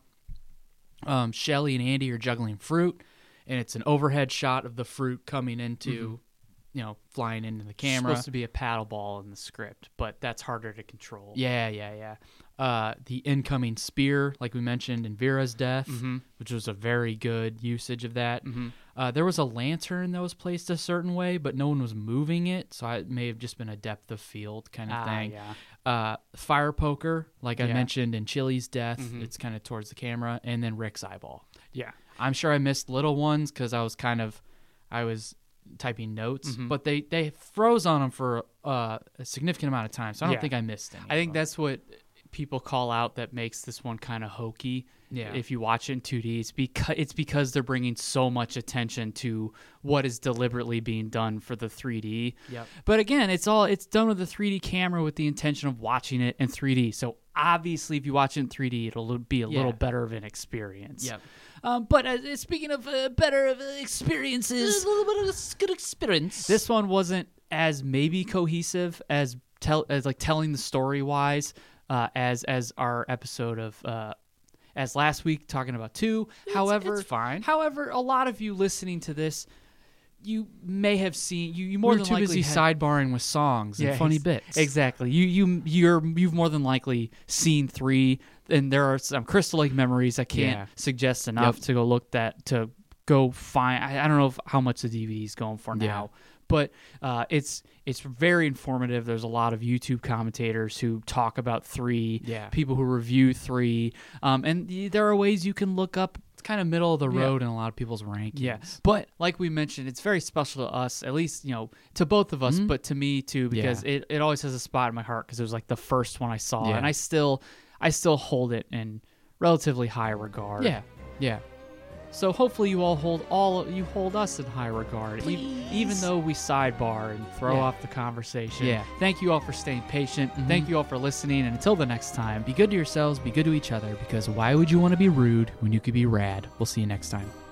Um, Shelly and Andy are juggling fruit, and it's an overhead shot of the fruit coming into, you know, flying into the camera. supposed to be a paddle ball in the script, but that's harder to control. Yeah, yeah, yeah. Uh, the incoming spear, like we mentioned in Vera's death, Mhm. which was a very good usage of that. Mhm. Uh, there was a lantern that was placed a certain way, but no one was moving it, so it may have just been a depth of field kind of Ah, thing. yeah. Uh, fire poker, like I Yeah. mentioned in Chili's death, Mhm. it's kind of towards the camera, and then Rick's eyeball. Yeah. I'm sure I missed little ones because I was kind of, I was typing notes, Mhm. but they they froze on them for uh, a significant amount of time, so I don't Yeah. think I missed any. I of think them. that's what people call out that makes this one kind of hokey. Yeah. If you watch it in two D, it's because it's because they're bringing so much attention to what is deliberately being done for the three D. Yep. But again, it's all it's done with a three D camera with the intention of watching it in three D. So obviously, if you watch it in three D, it'll be a Yeah. little better of an experience. Yep. Um, but uh, speaking of uh, better of uh, experiences, a little bit of a good experience. this one wasn't as maybe cohesive as tell as like telling the story wise uh, as as our episode of uh, as last week talking about two. However, it's fine. However, a lot of you listening to this, you may have seen you. You more We're than too likely busy had- sidebarring with songs and Yeah, funny ex- bits. Exactly. You you you're you've more than likely seen three, and there are some Crystal Lake memories I can't Yeah. suggest enough Yep. to go look that to go find. I, I don't know if, how much the D V D is going for Yeah. now, but uh, it's it's very informative. There's a lot of YouTube commentators who talk about three. Yeah. People who review three, um, and y- there are ways you can look up. It's kind of middle of the Yeah. road in a lot of people's rankings. Yeah, but like we mentioned, it's very special to us, at least, you know, to both of us, Mhm. but to me too, because Yeah. it, it always has a spot in my heart because it was like the first one I saw, Yeah. and I still I still hold it in relatively high regard. Yeah. Yeah. So hopefully you all hold all you hold us in high regard, e- Please. even though we sidebar and throw Yeah. off the conversation. Yeah. Thank you all for staying patient. Mhm. Thank you all for listening, and until the next time. Be good to yourselves. Be good to each other. Because why would you want to be rude when you could be rad? We'll see you next time.